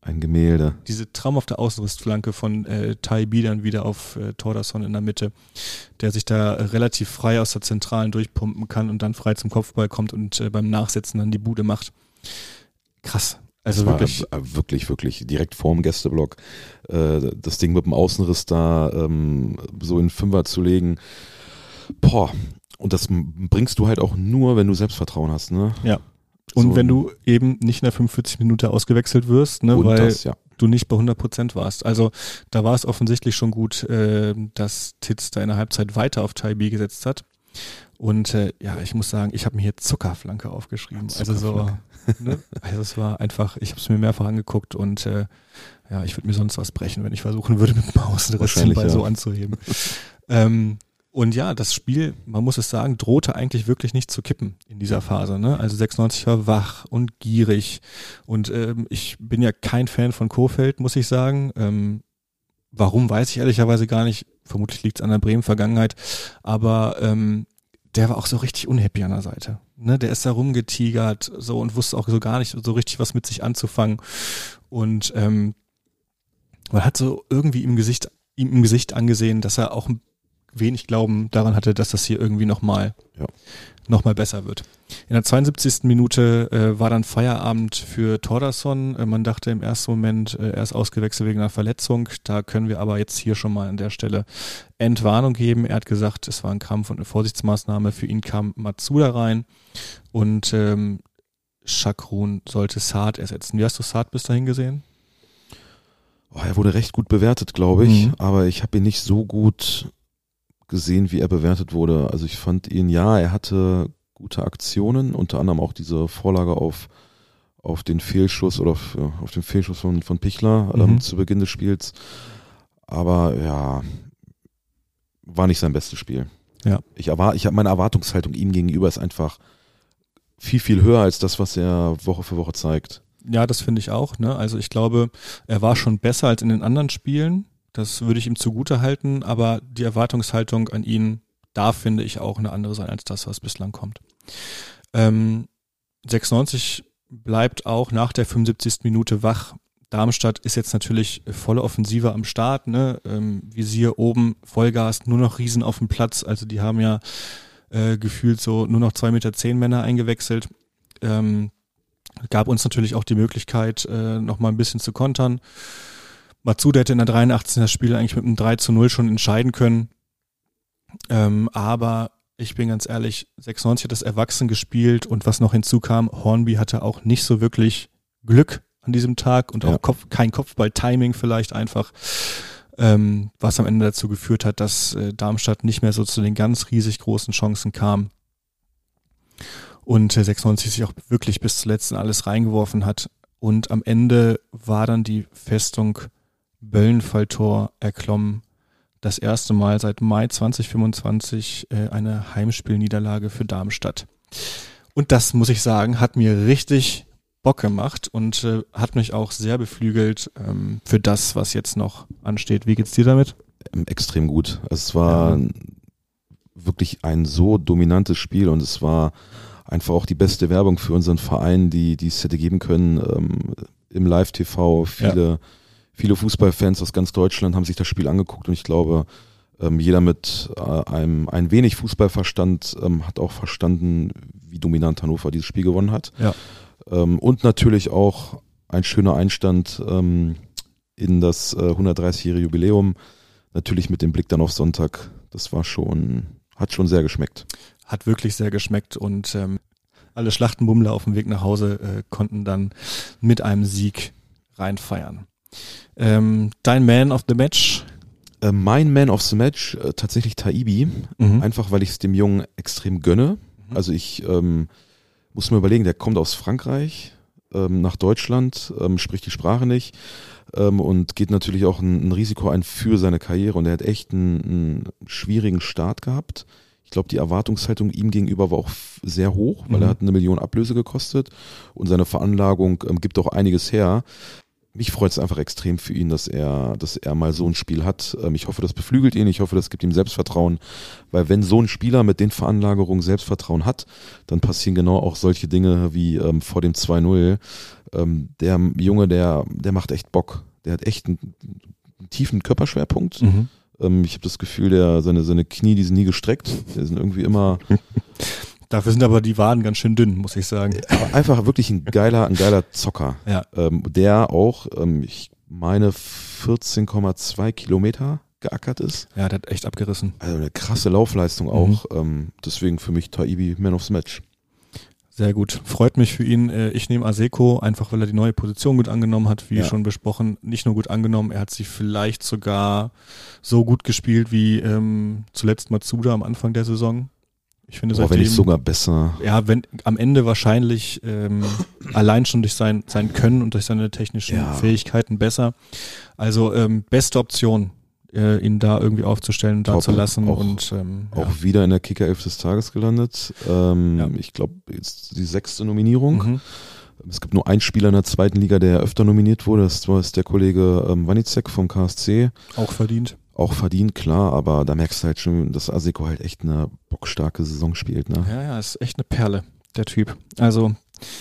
C: ein Gemälde.
B: Diese traumhafte Außenrissflanke von äh, Taibi dann wieder auf äh, Thordarson in der Mitte, der sich da äh, relativ frei aus der Zentralen durchpumpen kann und dann frei zum Kopfball kommt und äh, beim Nachsetzen dann die Bude macht. Krass. Also
C: das
B: wirklich.
C: War wirklich, wirklich direkt vorm Gästeblock. Äh, das Ding mit dem Außenriss da ähm, so in Fünfer zu legen. Boah. Und das bringst du halt auch nur, wenn du Selbstvertrauen hast, ne?
B: Ja. Und
C: so,
B: wenn du eben nicht in der fünfundvierzig Minute ausgewechselt wirst, ne, weil
C: das, ja.
B: du nicht bei hundert Prozent warst. Also da war es offensichtlich schon gut, äh, dass Titz da in der Halbzeit weiter auf Taibi gesetzt hat. Und äh, ja, ich muss sagen, ich habe mir hier Zuckerflanke aufgeschrieben.
C: Zuckerflanke.
B: Also so, ne? Also es war einfach, ich habe es mir mehrfach angeguckt und äh, ja, ich würde mir sonst was brechen, wenn ich versuchen würde, mit dem Außenriss den Ball
C: ja.
B: so anzuheben. ähm, Und ja, das Spiel, man muss es sagen, drohte eigentlich wirklich nicht zu kippen in dieser Phase. Ne? Also sechsundneunzig war wach und gierig und ähm, ich bin ja kein Fan von Kohfeldt, muss ich sagen. Ähm, warum, weiß ich ehrlicherweise gar nicht. Vermutlich liegt es an der Bremen-Vergangenheit, aber ähm, der war auch so richtig unhappy an der Seite. Ne? Der ist da rumgetigert so und wusste auch so gar nicht so richtig was mit sich anzufangen und ähm, man hat so irgendwie im Gesicht, ihm im Gesicht angesehen, dass er auch ein wenig Glauben daran hatte, dass das hier irgendwie nochmal
C: ja.
B: noch mal besser wird. In der zweiundsiebzigsten Minute äh, war dann Feierabend für Thordarson. Äh, man dachte im ersten Moment, äh, er ist ausgewechselt wegen einer Verletzung. Da können wir aber jetzt hier schon mal an der Stelle Entwarnung geben. Er hat gesagt, es war ein Krampf und eine Vorsichtsmaßnahme. Für ihn kam Matsuda rein und ähm, Shakrun sollte Saad ersetzen. Wie hast du Saad bis dahin gesehen?
C: Oh, er wurde recht gut bewertet, glaube ich,
B: Mhm.
C: aber ich habe ihn nicht so gut gesehen, wie er bewertet wurde. Also ich fand ihn, ja, er hatte gute Aktionen, unter anderem auch diese Vorlage auf, auf den Fehlschuss oder auf, ja, auf den Fehlschuss von, von Pichler ähm,
B: Mhm.
C: zu Beginn des Spiels. Aber ja, war nicht sein bestes Spiel.
B: Ja.
C: Ich erwar- ich habe meine Erwartungshaltung ihm gegenüber ist einfach viel, viel höher als das, was er Woche für Woche zeigt.
B: Ja, das finde ich auch. Ne? Also ich glaube, er war schon besser als in den anderen Spielen. Das würde ich ihm zugute halten, aber die Erwartungshaltung an ihn darf, finde ich, auch eine andere sein als das, was bislang kommt. Ähm, sechsundneunzig bleibt auch nach der fünfundsiebzigsten Minute wach. Darmstadt ist jetzt natürlich volle Offensive am Start, ne? Ähm, Visier oben, Vollgas, nur noch Riesen auf dem Platz. Also die haben ja äh, gefühlt so nur noch zwei Meter zehn Männer eingewechselt. Ähm, gab uns natürlich auch die Möglichkeit, äh, noch mal ein bisschen zu kontern. Matsuda hätte in der dreiundachtzigsten das Spiel eigentlich mit einem drei zu null schon entscheiden können. Ähm, aber ich bin ganz ehrlich, sechsundneunzig hat das erwachsen gespielt und was noch hinzukam, Hornby hatte auch nicht so wirklich Glück an diesem Tag und auch
C: Ja.
B: Kopf, kein Kopfball-Timing vielleicht einfach, ähm, was am Ende dazu geführt hat, dass äh, Darmstadt nicht mehr so zu den ganz riesig großen Chancen kam und äh, sechsundneunzig sich auch wirklich bis zuletzt in alles reingeworfen hat und am Ende war dann die Festung Böllenfalltor erklommen. Das erste Mal seit Mai zwanzig fünfundzwanzig äh, eine Heimspielniederlage für Darmstadt. Und das, muss ich sagen, hat mir richtig Bock gemacht und äh, hat mich auch sehr beflügelt ähm, für das, was jetzt noch ansteht. Wie geht's dir damit?
C: Ähm, Extrem gut. Es war
B: Ja.
C: wirklich ein so dominantes Spiel und es war einfach auch die beste Werbung für unseren Verein, die, die es hätte geben können. Ähm, im Live-T V, viele ja. Viele Fußballfans aus ganz Deutschland haben sich das Spiel angeguckt und ich glaube, ähm, jeder mit äh, einem ein wenig Fußballverstand ähm, hat auch verstanden, wie dominant Hannover dieses Spiel gewonnen hat.
B: Ja.
C: Ähm, und natürlich auch ein schöner Einstand ähm, in das äh, hundertdreißigjährige Jubiläum, natürlich mit dem Blick dann auf Sonntag. Das war schon, hat schon sehr geschmeckt.
B: Hat wirklich sehr geschmeckt und ähm, alle Schlachtenbummler auf dem Weg nach Hause äh, konnten dann mit einem Sieg reinfeiern. Ähm, dein Man of the Match?
C: Äh, mein Man of the Match äh, tatsächlich Taibi,
B: Mhm.
C: einfach weil ich es dem Jungen extrem gönne.
B: Mhm.
C: Also ich ähm, muss mir überlegen, der kommt aus Frankreich ähm, nach Deutschland, ähm, spricht die Sprache nicht ähm, und geht natürlich auch ein, ein Risiko ein für seine Karriere und er hat echt einen, einen schwierigen Start gehabt. Ich glaube, die Erwartungshaltung ihm gegenüber war auch f- sehr hoch, weil
B: Mhm.
C: er hat eine Million Ablöse gekostet und seine Veranlagung ähm, gibt auch einiges her. mich freut es einfach extrem für ihn, dass er, dass er mal so ein Spiel hat. Ähm, ich hoffe, das beflügelt ihn. Ich hoffe, das gibt ihm Selbstvertrauen. Weil wenn so ein Spieler mit den Veranlagerungen Selbstvertrauen hat, dann passieren genau auch solche Dinge wie ähm, vor dem zwei null. Ähm, der Junge, der, der macht echt Bock. Der hat echt einen, einen tiefen Körperschwerpunkt.
B: Mhm.
C: Ähm, ich habe das Gefühl, der, seine, seine Knie, die sind nie gestreckt. Die sind irgendwie immer...
B: Dafür sind aber die Waden ganz schön dünn, muss ich sagen.
C: Aber einfach wirklich ein geiler, ein geiler Zocker.
B: Ja.
C: Ähm, der auch, ähm, ich meine, vierzehn Komma zwei Kilometer geackert ist.
B: Ja, der hat echt abgerissen.
C: Also eine krasse Laufleistung auch. Mhm. Ähm, deswegen für mich Taibbi Man of the Match.
B: Sehr gut. Freut mich für ihn. Ich nehme Aseko, einfach weil er die neue Position gut angenommen hat, wie
C: ja.
B: schon besprochen. Nicht nur gut angenommen, er hat sie vielleicht sogar so gut gespielt wie ähm, zuletzt Matsuda am Anfang der Saison. Ich finde,
C: seitdem, wenn nicht sogar besser.
B: Ja, wenn am Ende wahrscheinlich ähm, allein schon durch sein, sein Können und durch seine technischen ja. Fähigkeiten besser. Also ähm, beste Option, äh, ihn da irgendwie aufzustellen, da zu lassen.
C: Auch,
B: und ähm,
C: auch
B: ja.
C: wieder in der Kicker-Elf des Tages gelandet. Ähm, ja. Ich glaube, jetzt die sechste Nominierung. Mhm. Es gibt nur einen Spieler in der zweiten Liga, der öfter nominiert wurde. Das war der Kollege ähm, Wanicek vom K S C.
B: Auch verdient.
C: Auch verdient, klar, aber da merkst du halt schon, dass Aseko halt echt eine bockstarke Saison spielt. Ne?
B: Ja, ja, ist echt eine Perle, der Typ. Also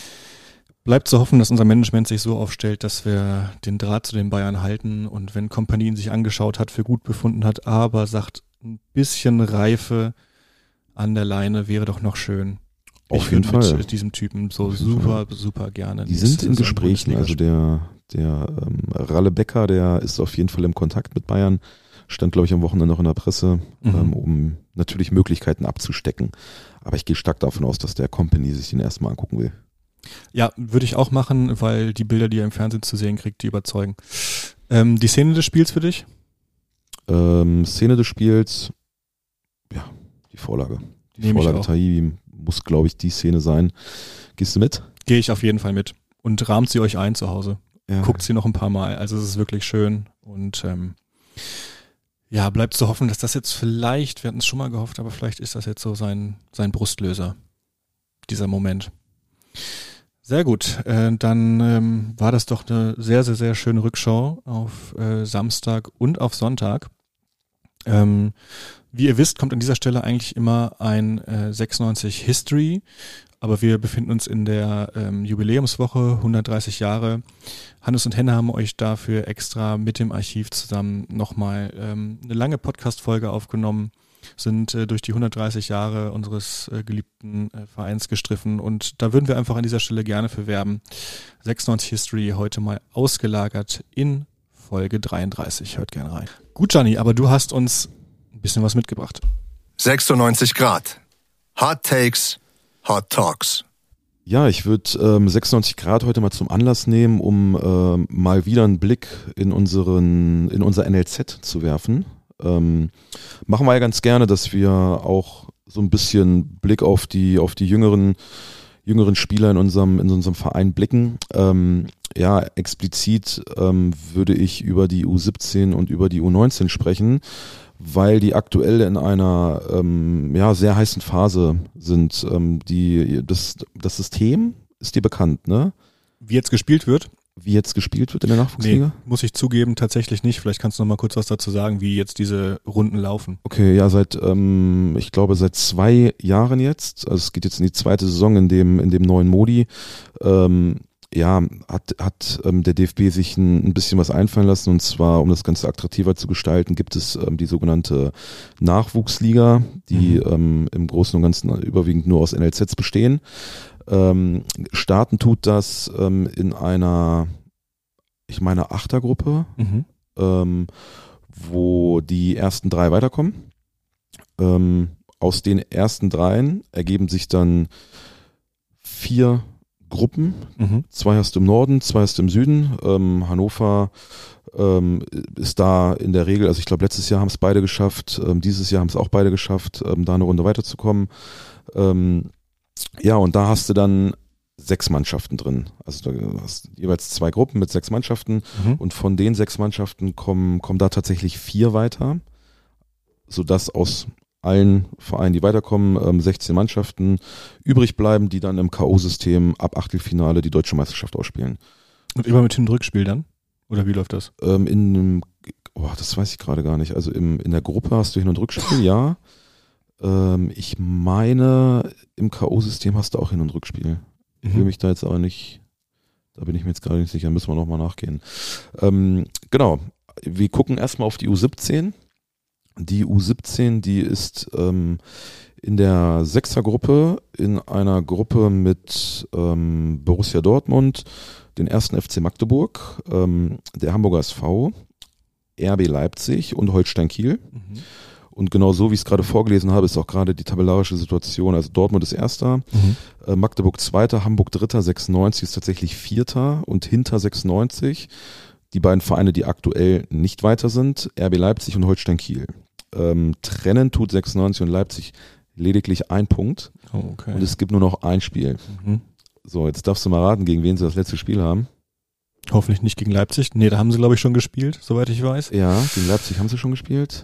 B: bleibt zu hoffen, dass unser Management sich so aufstellt, dass wir den Draht zu den Bayern halten und wenn Kompanie ihn sich angeschaut hat, für gut befunden hat, aber sagt, ein bisschen Reife an der Leine wäre doch noch schön.
C: Auf ich jeden Fall.
B: Mit diesem Typen so super, super gerne.
C: Die sind in Gesprächen, also der, der ähm, Ralle Becker, der ist auf jeden Fall im Kontakt mit Bayern. Stand, glaube ich, am Wochenende noch in der Presse, mhm. ähm, um natürlich Möglichkeiten abzustecken. Aber ich gehe stark davon aus, dass der Company sich den erstmal angucken will.
B: Ja, würde ich auch machen, weil die Bilder, die er im Fernsehen zu sehen kriegt, die überzeugen. Ähm, die Szene des Spiels für dich?
C: Ähm, Szene des Spiels, ja, die Vorlage. Die
B: Nehm
C: Vorlage Taibbi muss, glaube ich, die Szene sein. Gehst du mit?
B: Gehe ich auf jeden Fall mit. Und rahmt sie euch ein zu Hause.
C: Ja.
B: Guckt sie noch ein paar Mal. Also es ist wirklich schön und ähm, ja, bleibt zu hoffen, dass das jetzt vielleicht, wir hatten es schon mal gehofft, aber vielleicht ist das jetzt so sein, sein Brustlöser, dieser Moment. Sehr gut, äh, dann ähm, war das doch eine sehr, sehr, sehr schöne Rückschau auf äh, Samstag und auf Sonntag. Ähm, wie ihr wisst, kommt an dieser Stelle eigentlich immer ein äh, sechsundneunzig History, aber wir befinden uns in der ähm, Jubiläumswoche, hundertdreißig Jahre. Hannes und Henne haben euch dafür extra mit dem Archiv zusammen nochmal ähm, eine lange Podcast-Folge aufgenommen, sind äh, durch die hundertdreißig Jahre unseres äh, geliebten äh, Vereins gestriffen und da würden wir einfach an dieser Stelle gerne für werben. sechsundneunzig History heute mal ausgelagert in Folge dreiunddreißig. Hört gerne rein. Gut, Gianni, aber du hast uns ein bisschen was mitgebracht.
A: sechsundneunzig Grad. Hot Takes, Hot Talks.
C: Ja, ich würde ähm, sechsundneunzig Grad heute mal zum Anlass nehmen, um ähm, mal wieder einen Blick in unseren, in unser N L Z zu werfen. Ähm, machen wir ja ganz gerne, dass wir auch so ein bisschen Blick auf die, auf die jüngeren, jüngeren Spieler in unserem, in unserem Verein blicken. Ähm, ja, explizit ähm, würde ich über die U siebzehn und über die U neunzehn sprechen, weil die aktuell in einer ähm, ja, sehr heißen Phase sind. Ähm, die, das, das System ist dir bekannt, ne?
B: Wie jetzt gespielt wird?
C: Wie jetzt gespielt wird in der Nachwuchsliga?
B: Nee, muss ich zugeben, tatsächlich nicht. Vielleicht kannst du noch mal kurz was dazu sagen, wie jetzt diese Runden laufen.
C: Okay, ja, seit, ähm, ich glaube, seit zwei Jahren jetzt, also es geht jetzt in die zweite Saison in dem, in dem neuen Modi, ähm, ja, hat, hat ähm, der D F B sich ein, ein bisschen was einfallen lassen, und zwar, um das Ganze attraktiver zu gestalten, gibt es ähm, die sogenannte Nachwuchsliga, die mhm. ähm, im Großen und Ganzen überwiegend nur aus N L Zs bestehen. Ähm, starten tut das ähm, in einer, ich meine, Achtergruppe, mhm. ähm, wo die ersten drei weiterkommen. Ähm, aus den ersten dreien ergeben sich dann vier Gruppen. Mhm. Zwei hast du im Norden, zwei hast du im Süden. Ähm, Hannover ähm, ist da in der Regel, also ich glaube, letztes Jahr haben es beide geschafft, ähm, dieses Jahr haben es auch beide geschafft, ähm, da eine Runde weiterzukommen. Ähm, ja, und da hast du dann sechs Mannschaften drin. Also du hast jeweils zwei Gruppen mit sechs Mannschaften, mhm. und von den sechs Mannschaften kommen, kommen da tatsächlich vier weiter, sodass aus allen Vereinen, die weiterkommen, ähm, sechzehn Mannschaften übrig bleiben, die dann im K O-System ab Achtelfinale die deutsche Meisterschaft ausspielen.
B: Und immer mit Hin- und Rückspiel dann? Oder wie läuft das?
C: Ähm, in einem, oh, das weiß ich gerade gar nicht. Also im, in der Gruppe hast du Hin- und Rückspiel, ja. Ähm, ich meine, im K O-System hast du auch Hin- und Rückspiel. Ich will
B: Mhm.
C: mich da jetzt aber nicht, da bin ich mir jetzt gerade nicht sicher, müssen wir nochmal nachgehen. Ähm, genau, wir gucken erstmal auf die U siebzehn. Die U siebzehn, die ist ähm, in der Sechsergruppe, in einer Gruppe mit ähm, Borussia Dortmund, den ersten F C Magdeburg, ähm, der Hamburger S V, R B Leipzig und Holstein Kiel.
B: Mhm.
C: Und genau so, wie ich es gerade vorgelesen habe, ist auch gerade die tabellarische Situation. Also Dortmund ist Erster,
B: Mhm.
C: äh, Magdeburg Zweiter, Hamburg Dritter, sechsundneunzig ist tatsächlich Vierter und hinter sechsundneunzig die beiden Vereine, die aktuell nicht weiter sind, R B Leipzig und Holstein Kiel. Ähm, trennen tut sechsundneunzig und Leipzig lediglich ein Punkt
B: Oh, okay.
C: und es gibt nur noch ein Spiel.
B: Mhm.
C: So, jetzt darfst du mal raten, gegen wen sie das letzte Spiel haben.
B: Hoffentlich nicht gegen Leipzig. Nee, da haben sie, glaube ich, schon gespielt, soweit ich weiß.
C: Ja, gegen Leipzig haben sie schon gespielt.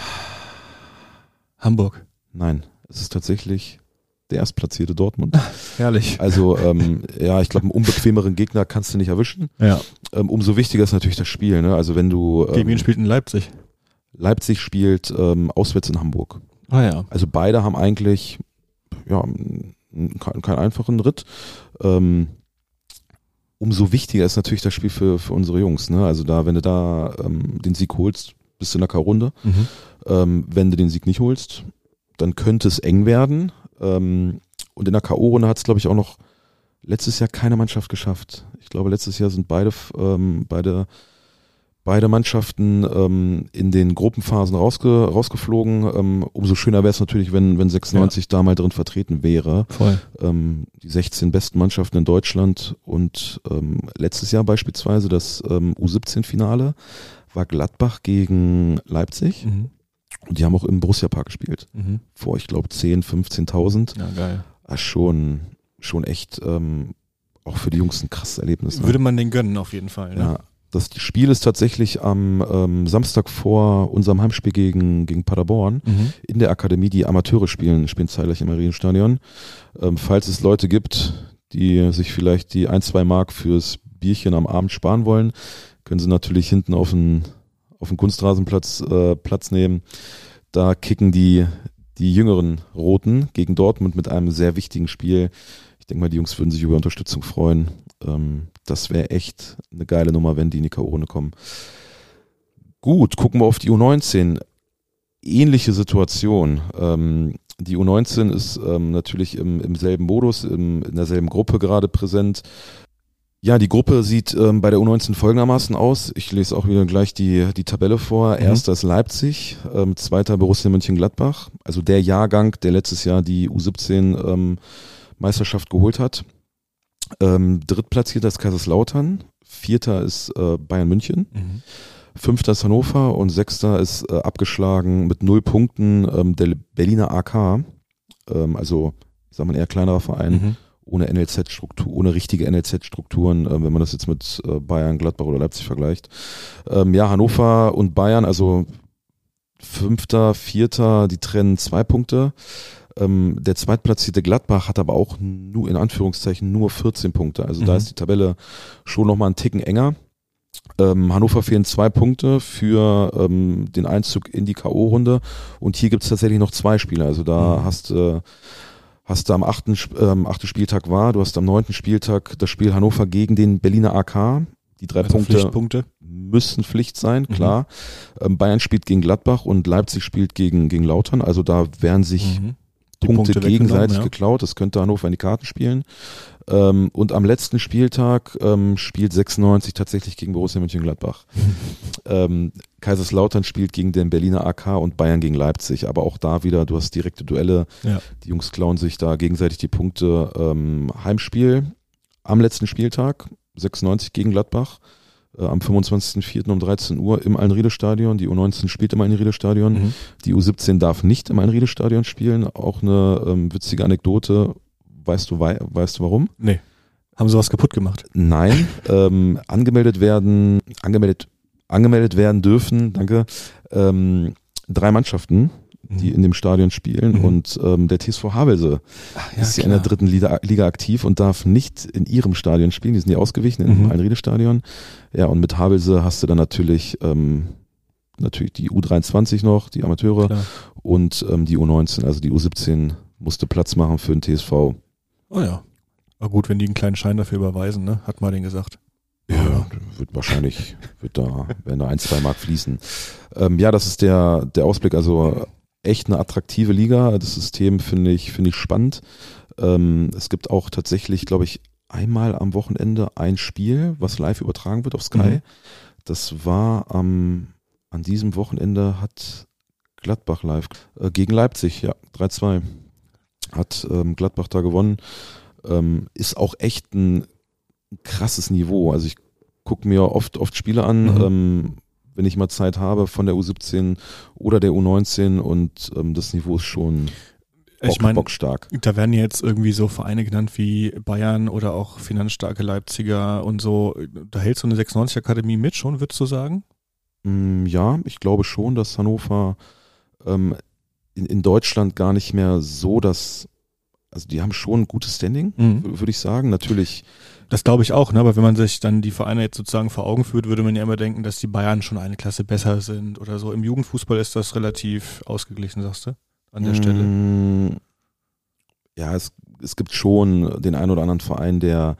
B: Hamburg.
C: Nein, es ist tatsächlich der erstplatzierte Dortmund.
B: Herrlich.
C: Also ähm, ja, ich glaube, einen unbequemeren Gegner kannst du nicht erwischen.
B: Ja.
C: Ähm, umso wichtiger ist natürlich das Spiel. Ne? Also wenn du ähm,
B: Gegen wen spielt in Leipzig?
C: Leipzig spielt ähm, auswärts in Hamburg.
B: Ah ja.
C: Also beide haben eigentlich ja n- keinen keinen einfachen Ritt. Ähm, umso wichtiger ist natürlich das Spiel für für unsere Jungs. Ne? Also da, wenn du da ähm, den Sieg holst, bist du in der K-Runde.
B: Mhm.
C: Ähm, wenn du den Sieg nicht holst, dann könnte es eng werden. Ähm, und in der K O-Runde hat es, glaube ich, auch noch letztes Jahr keine Mannschaft geschafft. Ich glaube, letztes Jahr sind beide, ähm, beide, beide Mannschaften ähm, in den Gruppenphasen rausge, rausgeflogen. Ähm, umso schöner wäre es natürlich, wenn, wenn sechsundneunzig da mal drin vertreten wäre.
B: Voll.
C: Ähm, die sechzehn besten Mannschaften in Deutschland und ähm, letztes Jahr beispielsweise das ähm, U siebzehn-Finale war Gladbach gegen Leipzig.
B: Mhm.
C: Und die haben auch im Borussia-Park gespielt.
B: Mhm.
C: Vor, ich glaube, zehn, fünfzehntausend.
B: Ja, geil.
C: Ah, schon, schon echt ähm, auch für die Jungs ein krasses Erlebnis. Ne?
B: Würde man den gönnen, auf jeden Fall. Ne?
C: Ja, das Spiel ist tatsächlich am ähm, Samstag vor unserem Heimspiel gegen, gegen Paderborn
B: Mhm.
C: in der Akademie. Die Amateure spielen, spielen zeitgleich im Marienstadion. Ähm, falls es Leute gibt, die sich vielleicht die ein, zwei Mark fürs Bierchen am Abend sparen wollen, können sie natürlich hinten auf den auf den Kunstrasenplatz äh, Platz nehmen. Da kicken die, die jüngeren Roten gegen Dortmund mit einem sehr wichtigen Spiel. Ich denke mal, die Jungs würden sich über Unterstützung freuen. Ähm, das wäre echt eine geile Nummer, wenn die in die K O-Runde kommen. Gut, gucken wir auf die U neunzehn. Ähnliche Situation. Ähm, die U neunzehn ist ähm, natürlich im, im selben Modus, im, in derselben Gruppe gerade präsent. Ja, die Gruppe sieht ähm, bei der U neunzehn folgendermaßen aus. Ich lese auch wieder gleich die, die Tabelle vor.
B: Mhm.
C: Erster ist Leipzig, ähm, zweiter Borussia Mönchengladbach. Also der Jahrgang, der letztes Jahr die U siebzehn ähm, Meisterschaft geholt hat. Ähm, drittplatzierter ist Kaiserslautern. Vierter ist äh, Bayern München.
B: Mhm.
C: Fünfter ist Hannover und sechster ist äh, abgeschlagen mit null Punkten ähm, der Berliner A K. Ähm, also, ich sag mal, ein eher kleinerer Verein.
B: Mhm.
C: Ohne N L Z-Struktur, ohne richtige N L Z-Strukturen, äh, wenn man das jetzt mit äh, Bayern, Gladbach oder Leipzig vergleicht. Ähm, ja, Hannover und Bayern, also Fünfter, Vierter, die trennen zwei Punkte. Ähm, der zweitplatzierte Gladbach hat aber auch nur, in Anführungszeichen, nur vierzehn Punkte. Also
B: Mhm.
C: da ist die Tabelle schon nochmal einen Ticken enger. Ähm, Hannover fehlen zwei Punkte für ähm, den Einzug in die K O-Runde und hier gibt es tatsächlich noch zwei Spiele. Also da
B: Mhm.
C: hast äh, hast du am achten, ähm, achten Spieltag war, du hast am neunten Spieltag das Spiel Hannover gegen den Berliner A K. Die drei
B: Also
C: Punkte
B: Pflichtpunkte.
C: müssen Pflicht sein,
B: Mhm.
C: klar. Ähm, Bayern spielt gegen Gladbach und Leipzig spielt gegen, gegen Lautern. Also da werden sich
B: Mhm. Die
C: Punkte,
B: Punkte
C: gegenseitig
B: weggenommen, ja.
C: geklaut. Das könnte Hannover in die Karten spielen. Ähm, und am letzten Spieltag ähm, spielt sechsundneunzig tatsächlich gegen Borussia Mönchengladbach. ähm, Kaiserslautern spielt gegen den Berliner A K und Bayern gegen Leipzig. Aber auch da wieder, du hast direkte Duelle.
B: Ja.
C: Die Jungs klauen sich da gegenseitig die Punkte. Ähm, Heimspiel am letzten Spieltag, sechsundneunzig gegen Gladbach. Äh, am fünfundzwanzigsten vierten um dreizehn Uhr im Allenriede-Stadion. Die U neunzehn spielt im Allenriede-Stadion.
B: Mhm.
C: Die U siebzehn darf nicht im Allenriede-Stadion spielen. Auch eine ähm, witzige Anekdote. Weißt du, wei weißt du warum?
B: Nee. Haben sie was kaputt gemacht?
C: Nein. ähm, angemeldet werden, angemeldet, angemeldet werden dürfen, danke, ähm, drei Mannschaften. die in dem Stadion spielen. Mhm. Und ähm, der T S V Havelse Ach, ja, ist ja in der dritten Liga, Liga aktiv und darf nicht in ihrem Stadion spielen. Die sind ja ausgewichen im mhm. Einriede-Stadion. Ja, und mit Havelse hast du dann natürlich ähm, natürlich die U dreiundzwanzig noch, die Amateure Klar. und ähm, die U neunzehn, also die U siebzehn musste Platz machen für den T S V.
B: Oh ja. Aber gut, wenn die einen kleinen Schein dafür überweisen, ne? Hat Martin gesagt.
C: Ja, wird wahrscheinlich, wird da, werden da ein, zwei Mark fließen. Ähm, ja, das ist der, der Ausblick, also echt eine attraktive Liga. Das System finde ich, finde ich spannend. Ähm, es gibt auch tatsächlich, glaube ich, einmal am Wochenende ein Spiel, was live übertragen wird auf Sky. Mhm. Das war am, an diesem Wochenende hat Gladbach live äh, gegen Leipzig, ja, drei zwei. Hat ähm, Gladbach da gewonnen. Ähm, ist auch echt ein krasses Niveau. Also ich gucke mir oft oft Spiele an, mhm. ähm, wenn ich mal Zeit habe von der U siebzehn oder der U neunzehn und ähm, das Niveau ist schon bock,
B: ich mein,
C: bockstark.
B: Da werden jetzt irgendwie so Vereine genannt wie Bayern oder auch finanzstarke Leipziger und so. Da hält so eine sechsundneunzig Akademie mit schon, würdest du sagen?
C: Mm, ja, ich glaube schon, dass Hannover ähm, in, in Deutschland gar nicht mehr so das, also die haben schon ein gutes Standing, mhm. würde ich sagen. Natürlich.
B: Das glaube ich auch, ne? Aber wenn man sich dann die Vereine jetzt sozusagen vor Augen führt, würde man ja immer denken, dass die Bayern schon eine Klasse besser sind oder so. Im Jugendfußball ist das relativ ausgeglichen, sagst du, an der mmh, Stelle?
C: Ja, es, es gibt schon den einen oder anderen Verein, der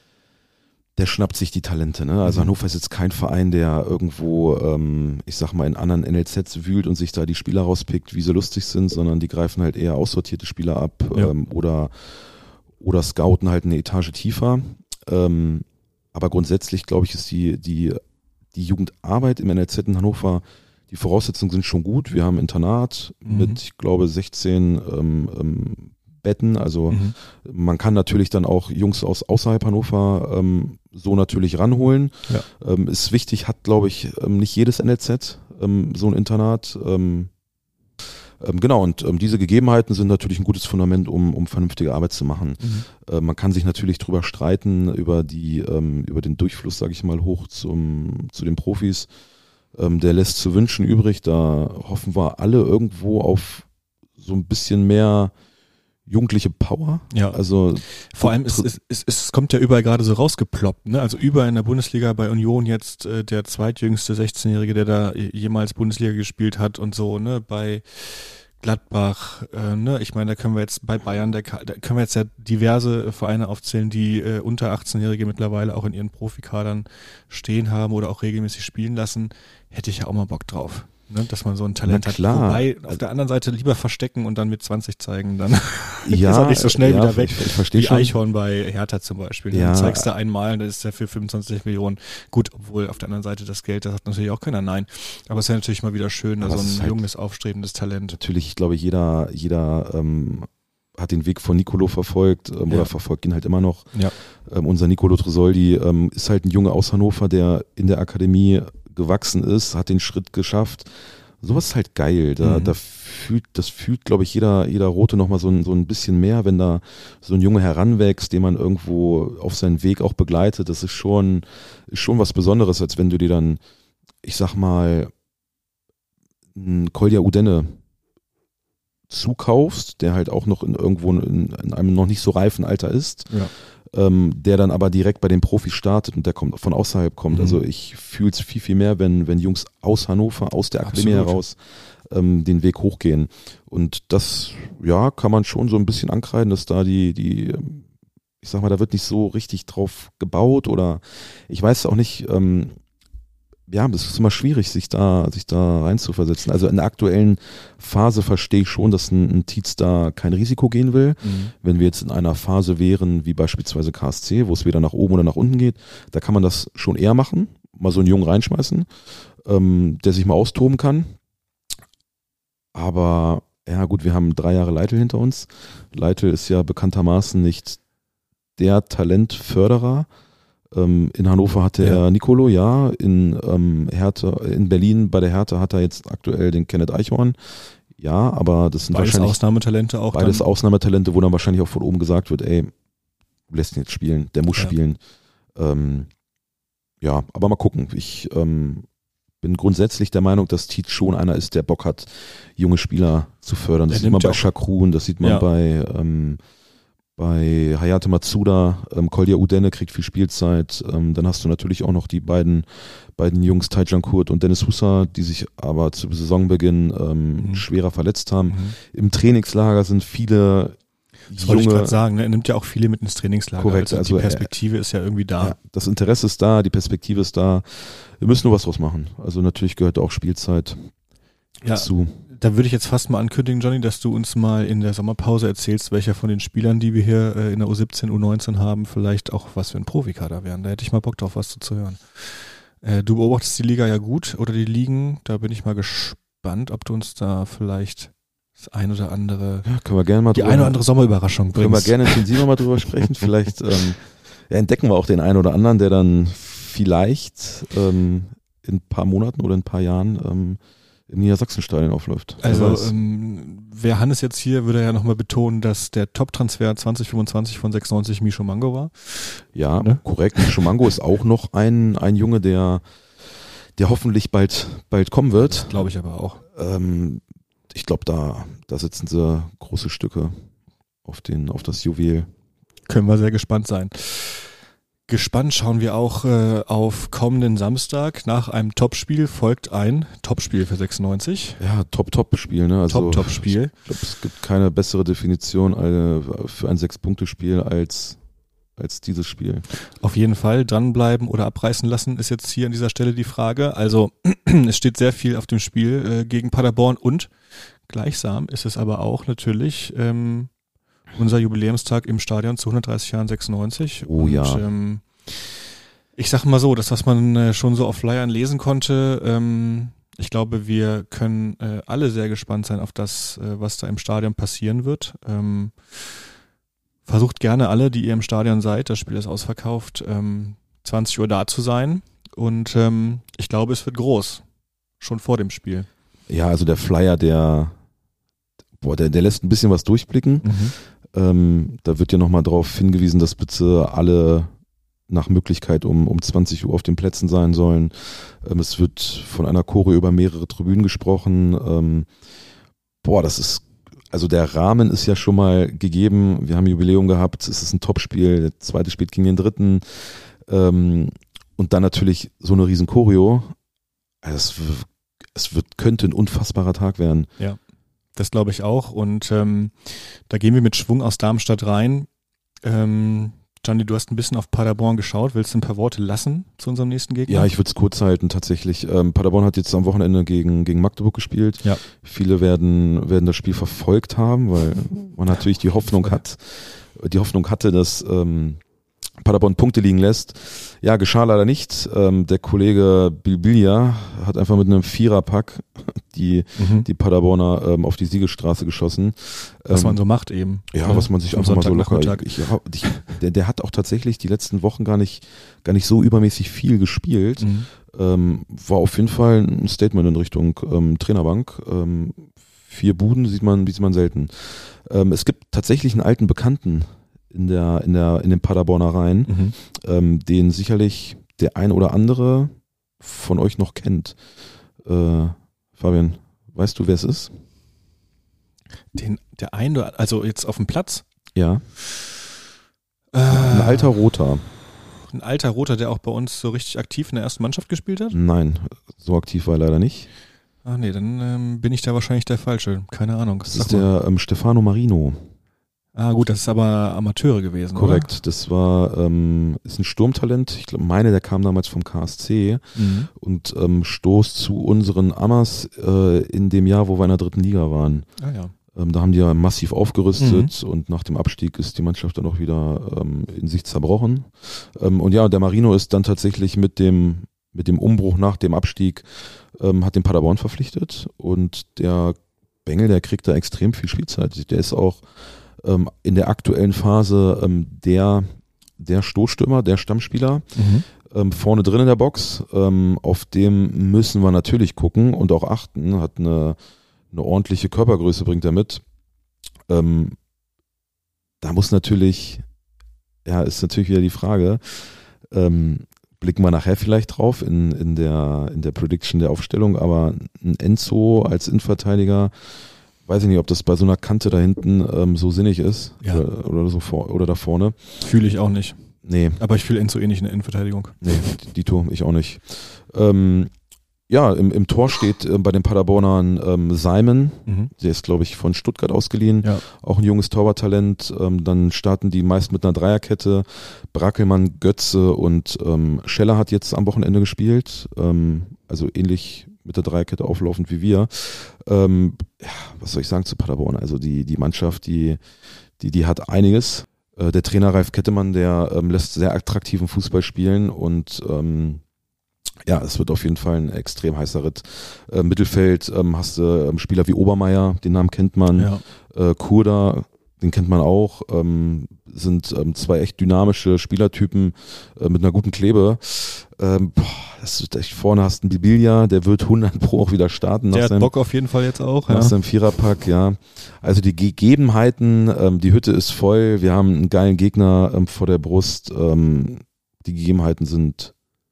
C: der schnappt sich die Talente. Ne? Also mhm. Hannover ist jetzt kein Verein, der irgendwo, ähm, ich sag mal, in anderen N L Zs wühlt und sich da die Spieler rauspickt, wie sie lustig sind, sondern die greifen halt eher aussortierte Spieler ab ja. ähm, oder, oder scouten halt eine Etage tiefer. Ähm, aber grundsätzlich, glaube ich, ist die, die, die Jugendarbeit im N L Z in Hannover, die Voraussetzungen sind schon gut. Wir haben Internat mhm. mit, ich glaube, sechzehn ähm, ähm, Betten. Also mhm. man kann natürlich dann auch Jungs aus außerhalb Hannover ähm, so natürlich ranholen. Ja. Ähm, ist wichtig, hat, glaube ich, ähm, nicht jedes N L Z ähm, so ein Internat. Ähm, ähm, genau, und ähm, diese Gegebenheiten sind natürlich ein gutes Fundament, um, um vernünftige Arbeit zu machen. Mhm. Äh, man kann sich natürlich drüber streiten, über die, ähm, über den Durchfluss, sage ich mal, hoch zum, zu den Profis. Ähm, der lässt zu wünschen übrig. Da hoffen wir alle irgendwo auf so ein bisschen mehr jugendliche Power.
B: Ja.
C: Also
B: vor allem es, es, es, es kommt ja überall gerade so rausgeploppt, ne? Also überall in der Bundesliga bei Union jetzt äh, der zweitjüngste sechzehnjährige, der da jemals Bundesliga gespielt hat und so, ne? Bei Gladbach, äh, ne? Ich meine, da können wir jetzt bei Bayern, da, da können wir jetzt ja diverse Vereine aufzählen, die äh, unter achtzehnjährige mittlerweile auch in ihren Profikadern stehen haben oder auch regelmäßig spielen lassen. Hätte ich ja auch mal Bock drauf. Ne, dass man so ein Talent hat. Wobei auf der anderen Seite lieber verstecken und dann mit zwanzig zeigen, dann
C: ja,
B: ist er nicht so schnell
C: ja,
B: wieder weg.
C: Ich, ich verstehe
B: wie
C: schon.
B: Eichhorn bei Hertha zum Beispiel. Ja. Dann zeigst du einmal, das ist ja für fünfundzwanzig Millionen. Gut, obwohl auf der anderen Seite das Geld, das hat natürlich auch keiner Nein. Aber es ist ja natürlich mal wieder schön, so ein halt junges, aufstrebendes Talent.
C: Natürlich, ich glaube, jeder, jeder ähm, hat den Weg von Nicolo verfolgt ähm, ja. oder verfolgt ihn halt immer noch.
B: Ja.
C: Ähm, unser Nicolo Tresoldi ähm, ist halt ein Junge aus Hannover, der in der Akademie gewachsen ist, hat den Schritt geschafft. Sowas ist halt geil. Da, mhm. da fühlt, das fühlt, glaube ich, jeder, jeder Rote nochmal so ein, so ein bisschen mehr, wenn da so ein Junge heranwächst, den man irgendwo auf seinen Weg auch begleitet. Das ist schon, ist schon was Besonderes, als wenn du dir dann, ich sag mal, einen Kolja Udenne zukaufst, der halt auch noch in irgendwo in, in einem noch nicht so reifen Alter ist.
B: Ja.
C: Ähm, der dann aber direkt bei den Profis startet und der kommt von außerhalb kommt. Mhm. Also ich fühle es viel, viel mehr, wenn, wenn Jungs aus Hannover, aus der Akademie Absolut. heraus ähm, den Weg hochgehen. Und das, ja, kann man schon so ein bisschen ankreiden, dass da die, die, ich sag mal, da wird nicht so richtig drauf gebaut oder ich weiß auch nicht, ähm, ja, das ist immer schwierig, sich da, sich da reinzuversetzen. Also in der aktuellen Phase verstehe ich schon, dass ein, ein Tietz da kein Risiko gehen will. Mhm. Wenn wir jetzt in einer Phase wären, wie beispielsweise K S C, wo es weder nach oben oder nach unten geht, da kann man das schon eher machen, mal so einen Jungen reinschmeißen, ähm, der sich mal austoben kann. Aber ja gut, wir haben drei Jahre Leitl hinter uns. Leitl ist ja bekanntermaßen nicht der Talentförderer. In Hannover hatte ja. er Nicolo, ja. In ähm, Hertha, in Berlin bei der Hertha hat er jetzt aktuell den Kenneth Eichhorn. Ja, aber das sind
B: beides
C: wahrscheinlich
B: Ausnahmetalente auch.
C: Beides
B: dann.
C: Ausnahmetalente, wo dann wahrscheinlich auch von oben gesagt wird, ey, du lässt ihn jetzt spielen, der muss
B: ja.
C: spielen. Ähm, ja, aber mal gucken. Ich ähm, bin grundsätzlich der Meinung, dass Tietz schon einer ist, der Bock hat, junge Spieler zu fördern. Das
B: Er
C: sieht man
B: nimmt ja
C: bei
B: auch-
C: Shakrun, das sieht man
B: Ja.
C: bei ähm, bei Hayate Matsuda, ähm, Kolja Udene kriegt viel Spielzeit. Ähm, dann hast du natürlich auch noch die beiden beiden Jungs, Taijan Kurt und Dennis Husser, die sich aber zu Saisonbeginn ähm,
B: Mhm.
C: schwerer verletzt haben.
B: Mhm.
C: Im Trainingslager sind viele
B: Das wollte ich
C: junge,
B: gerade sagen, ne? Er nimmt ja auch viele mit ins Trainingslager.
C: Korrekt,
B: also,
C: also
B: die
C: er-
B: Perspektive ist ja irgendwie da.
C: ja, das Interesse ist da, die Perspektive ist da. Wir müssen nur was draus machen. Also natürlich gehört da auch Spielzeit
B: Ja,
C: dazu.
B: da würde ich jetzt fast mal ankündigen, Johnny, dass du uns mal in der Sommerpause erzählst, welcher von den Spielern, die wir hier äh, in der U siebzehn, U neunzehn haben, vielleicht auch was für ein Profikader wären. Da hätte ich mal Bock drauf, was zu hören. Äh, du beobachtest die Liga ja gut oder die Ligen. Da bin ich mal gespannt, ob du uns da vielleicht das ein oder andere,
C: Ja, können wir gerne mal
B: die
C: drüber-
B: eine oder andere Sommerüberraschung
C: können wir
B: bringst.
C: gerne intensiver mal drüber sprechen. Vielleicht ähm, ja, entdecken wir auch den einen oder anderen, der dann vielleicht ähm, in ein paar Monaten oder in ein paar Jahren ähm, im Niedersachsenstadion aufläuft. Wer
B: Also
C: weiß.
B: ähm, wäre Hannes jetzt hier, würde er ja nochmal betonen, dass der Top-Transfer zwanzig fünfundzwanzig von sechsundneunzig Misho Mango war.
C: Ja,
B: ne?
C: korrekt. Schumango ist auch noch ein, ein Junge, der, der hoffentlich bald, bald kommen wird.
B: Glaube ich aber auch.
C: Ähm, ich glaube, da, da sitzen sie große Stücke auf, den, auf das Juwel.
B: Können wir sehr gespannt sein. Gespannt schauen wir auch äh, auf kommenden Samstag. Nach einem Topspiel folgt ein Topspiel für sechsundneunzig.
C: Ja, Top-Top-Spiel. Ne? Also,
B: Top-Top-Spiel.
C: Ich glaube, es gibt keine bessere Definition äh, für ein Sechs-Punkte-Spiel als, als dieses Spiel.
B: Auf jeden Fall dranbleiben oder abreißen lassen ist jetzt hier an dieser Stelle die Frage. Also es steht sehr viel auf dem Spiel äh, gegen Paderborn und gleichsam ist es aber auch natürlich ähm, unser Jubiläumstag im Stadion zu hundertdreißig Jahren sechsundneunzig.
C: Oh
B: und,
C: ja.
B: Ähm, ich sag mal so, das, was man äh, schon so auf Flyern lesen konnte, ähm, ich glaube, wir können äh, alle sehr gespannt sein auf das, äh, was da im Stadion passieren wird. Ähm, versucht gerne alle, die ihr im Stadion seid, das Spiel ist ausverkauft, ähm, zwanzig Uhr da zu sein. Und ähm, ich glaube, es wird groß. Schon vor dem Spiel.
C: Ja, also der Flyer, der, boah, der, der lässt ein bisschen was durchblicken.
B: Mhm.
C: Ähm, da wird ja nochmal drauf hingewiesen, dass bitte alle nach Möglichkeit um, um zwanzig Uhr auf den Plätzen sein sollen. Ähm, es wird von einer Choreo über mehrere Tribünen gesprochen. Ähm, boah, das ist, also der Rahmen ist ja schon mal gegeben. Wir haben ein Jubiläum gehabt, es ist ein Topspiel, der zweite spielt gegen den dritten. Ähm, und dann natürlich so eine riesen Choreo. Also es, es wird, könnte ein unfassbarer Tag werden.
B: Ja, das glaube ich auch. Und ähm, da gehen wir mit Schwung aus Darmstadt rein. Ähm, Gianni, du hast ein bisschen auf Paderborn geschaut. Willst du ein paar Worte lassen zu unserem nächsten Gegner?
C: Ja, ich würde es kurz halten tatsächlich. Ähm, Paderborn hat jetzt am Wochenende gegen, gegen Magdeburg gespielt.
B: Ja.
C: Viele werden, werden das Spiel verfolgt haben, weil man natürlich die Hoffnung hat, die Hoffnung hatte, dass ähm, Paderborn Punkte liegen lässt. Ja, geschah leider nicht. Ähm, der Kollege Bilbilia hat einfach mit einem Viererpack die,
B: Mhm.
C: die Paderborner ähm, auf die Siegesstraße geschossen.
B: Was
C: Ähm,
B: man so macht eben.
C: Ja,
B: Ne?
C: was man sich
B: Am
C: einfach mal so locker.
B: Sonntagnachmittag.
C: Ich, ich, der, der hat auch tatsächlich die letzten Wochen gar nicht, gar nicht so übermäßig viel gespielt.
B: Mhm.
C: Ähm, war auf jeden Fall ein Statement in Richtung ähm, Trainerbank. Ähm, vier Buden sieht man, sieht man selten. Ähm, es gibt tatsächlich einen alten Bekannten in der, in der, in den Paderborner Reihen,
B: Mhm.
C: ähm, den sicherlich der ein oder andere von euch noch kennt. Äh, Fabian, weißt du, wer es ist?
B: Den, der ein oder also jetzt auf dem Platz.
C: Ja.
B: Äh,
C: Ein alter Roter.
B: Ein alter Roter, der auch bei uns so richtig aktiv in der ersten Mannschaft gespielt hat?
C: Nein, so aktiv war er leider nicht.
B: Ah nee, dann ähm, bin ich da wahrscheinlich der Falsche. Keine Ahnung.
C: Das
B: Sag
C: ist
B: mal.
C: der ähm, Stefano Marino.
B: Ah gut, das ist aber Amateure gewesen,
C: Korrekt, das war ähm, ist ein Sturmtalent. Ich glaube, meine, der kam damals vom K S C
B: oder? Mhm.
C: und ähm, stoß zu unseren Amas äh, in dem Jahr, wo wir in der dritten Liga waren.
B: Ah ja.
C: Ähm, da haben die ja massiv aufgerüstet mhm. und nach dem Abstieg ist die Mannschaft dann auch wieder ähm, in sich zerbrochen. Ähm, und ja, der Marino ist dann tatsächlich mit dem mit dem Umbruch nach dem Abstieg ähm, hat den Paderborn verpflichtet und der Bengel, der kriegt da extrem viel Spielzeit. Der ist auch ähm, in der aktuellen Phase ähm, der der Stoßstürmer, der Stammspieler.
B: Mhm.
C: Ähm, vorne drin in der Box, ähm, auf dem müssen wir natürlich gucken und auch achten, hat eine, eine ordentliche Körpergröße, bringt er mit. Ähm, da muss natürlich, ja, ist natürlich wieder die Frage, ähm, blicken wir nachher vielleicht drauf in, in, der, in der Prediction der Aufstellung, aber ein Enzo als Innenverteidiger, weiß ich nicht, ob das bei so einer Kante da hinten ähm, so sinnig ist
B: Ja.
C: oder, oder so vor, oder da vorne.
B: Fühle ich auch nicht.
C: Nee,
B: Aber ich fühle Enzo eh nicht in der Innenverteidigung.
C: nee, Dito, ich auch nicht. Ähm, ja, im, im Tor steht äh, bei den Paderbornern ähm, Simon,
B: Mhm.
C: der ist, glaube ich, von Stuttgart ausgeliehen.
B: Ja.
C: Auch ein junges Torwarttalent. Ähm, dann starten die meist mit einer Dreierkette. Brackelmann, Götze und ähm, Scheller hat jetzt am Wochenende gespielt. Ähm, also ähnlich mit der Dreierkette auflaufend wie wir. Ähm, ja, was soll ich sagen zu Paderborn? Also die, die Mannschaft, die, die, die hat einiges. Äh, der Trainer Ralf Kettemann, der ähm, lässt sehr attraktiven Fußball spielen und ähm, ja, es wird auf jeden Fall ein extrem heißer Ritt. Äh, Mittelfeld ähm, hast du ähm, Spieler wie Obermeier, den Namen kennt man.
B: Ja.
C: Äh, Kurda, den kennt man auch. Ähm, sind ähm, zwei echt dynamische Spielertypen äh, mit einer guten Klebe. Ähm, boah, das ist echt, vorne hast du einen Bibilia, der wird hundert pro auch wieder starten.
B: Der
C: nach
B: hat
C: seinem,
B: Bock auf jeden Fall jetzt auch.
C: nach
B: Ja.
C: seinem Viererpack, ja. Also die Gegebenheiten, ähm, die Hütte ist voll. Wir haben einen geilen Gegner ähm, vor der Brust. Ähm, die Gegebenheiten sind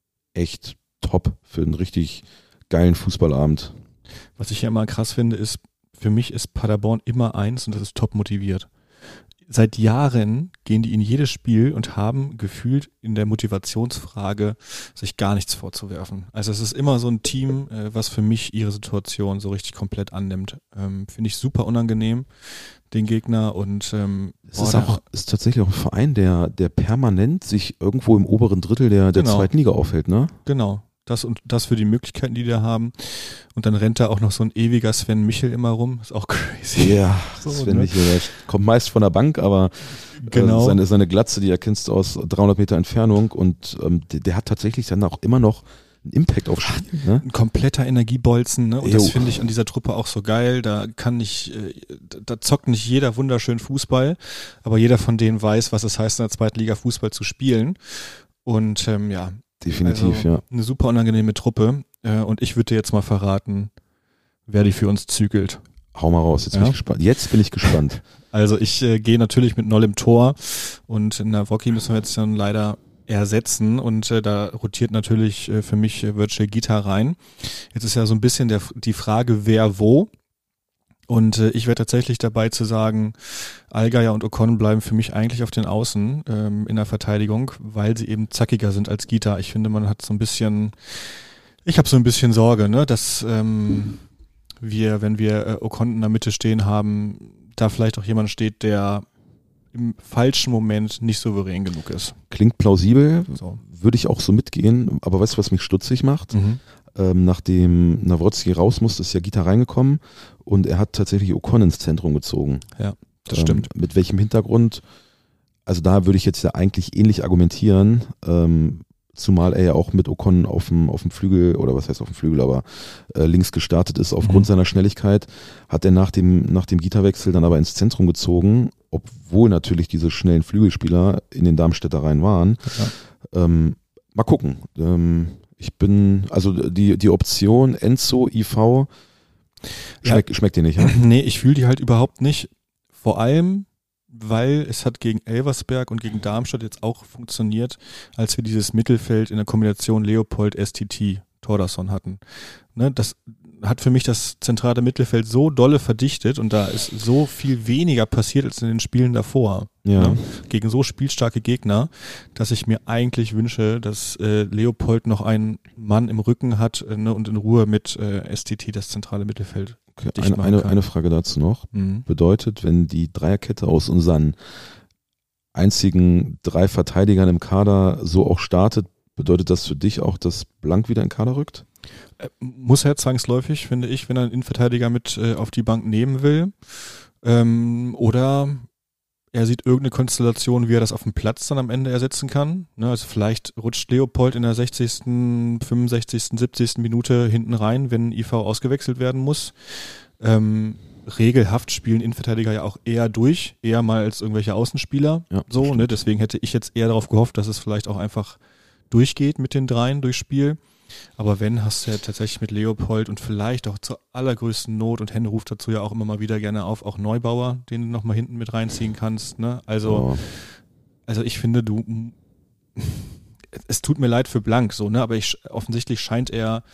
C: echt top für einen richtig geilen Fußballabend.
B: Was ich ja immer krass finde, ist, für mich ist Paderborn immer eins und das ist top motiviert. Seit Jahren gehen die in jedes Spiel und haben gefühlt in der Motivationsfrage sich gar nichts vorzuwerfen. Also es ist immer so ein Team, äh, was für mich ihre Situation so richtig komplett annimmt. Ähm, finde ich super unangenehm, den Gegner und ähm,
C: Es
B: boah,
C: ist
B: da-
C: auch ist tatsächlich auch ein Verein, der, der permanent sich irgendwo im oberen Drittel der, der
B: Genau.
C: zweiten Liga aufhält, ne?
B: Genau. Das und das für die Möglichkeiten, die die da haben. Und dann rennt da auch noch so ein ewiger Sven Michel immer rum. Ist auch crazy.
C: Ja,
B: So,
C: Sven
B: ne?
C: Michel, der kommt meist von der Bank, aber
B: Genau.
C: äh, seine, seine Glatze, die erkennst du aus dreihundert Meter Entfernung und ähm, der, der hat tatsächlich dann auch immer noch einen Impact auf Spiel, ne?
B: Ein kompletter Energiebolzen, ne? Und das
C: Jo.
B: finde ich an dieser Truppe auch so geil. Da kann nicht, äh, da zockt nicht jeder wunderschön Fußball, aber jeder von denen weiß, was es heißt, in der zweiten Liga Fußball zu spielen. Und ähm, ja,
C: Definitiv,
B: also
C: ja.
B: eine super unangenehme Truppe. Äh, und ich würde dir jetzt mal verraten, wer die für uns zügelt.
C: Hau mal raus, jetzt bin
B: Ja.
C: ich gespannt. Jetzt bin ich gespannt.
B: Also ich äh, gehe natürlich mit Noll im Tor und in der Woki müssen wir jetzt dann leider ersetzen und äh, da rotiert natürlich äh, für mich äh, Virtual Guitar rein. Jetzt ist ja so ein bisschen der, die Frage, wer wo. Und äh, ich wäre tatsächlich dabei zu sagen, Allgeier und Ocon bleiben für mich eigentlich auf den Außen ähm, in der Verteidigung, weil sie eben zackiger sind als Guitar. Ich finde, man hat so ein bisschen, ich habe so ein bisschen Sorge, ne, dass ähm, wir, wenn wir äh, Ocon in der Mitte stehen haben, da vielleicht auch jemand steht, der im falschen Moment nicht souverän genug ist.
C: Klingt plausibel,
B: So.
C: würde ich auch so mitgehen, aber weißt du, was mich stutzig macht?
B: Mhm.
C: Ähm, nachdem Nawrocki raus musste, ist ja Gita reingekommen und er hat tatsächlich Ocon ins Zentrum gezogen.
B: Ja, das
C: Ähm,
B: stimmt.
C: Mit welchem Hintergrund? Also da würde ich jetzt ja eigentlich ähnlich argumentieren, ähm, zumal er ja auch mit Ocon auf dem, auf dem Flügel, oder was heißt auf dem Flügel, aber äh, links gestartet ist aufgrund
B: Mhm.
C: seiner Schnelligkeit, hat er nach dem, nach dem Gita-Wechsel dann aber ins Zentrum gezogen, obwohl natürlich diese schnellen Flügelspieler in den Darmstädter Reihen waren.
B: Ja.
C: Ähm, mal gucken. Ähm, ich bin, also die, die Option Enzo, I V, schmeck, schmeckt dir nicht, ja?
B: Nee, ich fühle die halt überhaupt nicht. Vor allem, weil es hat gegen Elversberg und gegen Darmstadt jetzt auch funktioniert, als wir dieses Mittelfeld in der Kombination Leopold S T T Thordarson hatten. Ne, das hat für mich das zentrale Mittelfeld so dolle verdichtet und da ist so viel weniger passiert als in den Spielen davor.
C: Ja.
B: Ne, gegen so spielstarke Gegner, dass ich mir eigentlich wünsche, dass äh, Leopold noch einen Mann im Rücken hat äh, ne, und in Ruhe mit äh, S T T das zentrale Mittelfeld
C: Okay,
B: dicht
C: eine,
B: machen
C: eine,
B: kann.
C: eine Frage dazu noch.
B: Mhm.
C: Bedeutet, wenn die Dreierkette aus unseren einzigen drei Verteidigern im Kader so auch startet, bedeutet das für dich auch, dass Blank wieder in den Kader rückt?
B: Äh, Muss er zwangsläufig, finde ich, wenn er einen Innenverteidiger mit äh, auf die Bank nehmen will. Ähm, oder er sieht irgendeine Konstellation, wie er das auf dem Platz dann am Ende ersetzen kann. Ne, also vielleicht rutscht Leopold in der sechzigsten, fünfundsechzigsten, siebzigsten Minute hinten rein, wenn I V ausgewechselt werden muss. Ähm, regelhaft spielen Innenverteidiger ja auch eher durch, eher mal als irgendwelche Außenspieler.
C: Ja,
B: so,
C: stimmt.
B: ne, deswegen hätte ich jetzt eher darauf gehofft, dass es vielleicht auch einfach durchgeht mit den dreien durchs Spiel. Aber wenn, hast du ja tatsächlich mit Leopold und vielleicht auch zur allergrößten Not, und Henne ruft dazu ja auch immer mal wieder gerne auf, auch Neubauer, den du nochmal hinten mit reinziehen kannst. Ne? Also,
C: Oh,
B: also ich finde, du es tut mir leid für Blank, so, ne, aber ich, offensichtlich scheint er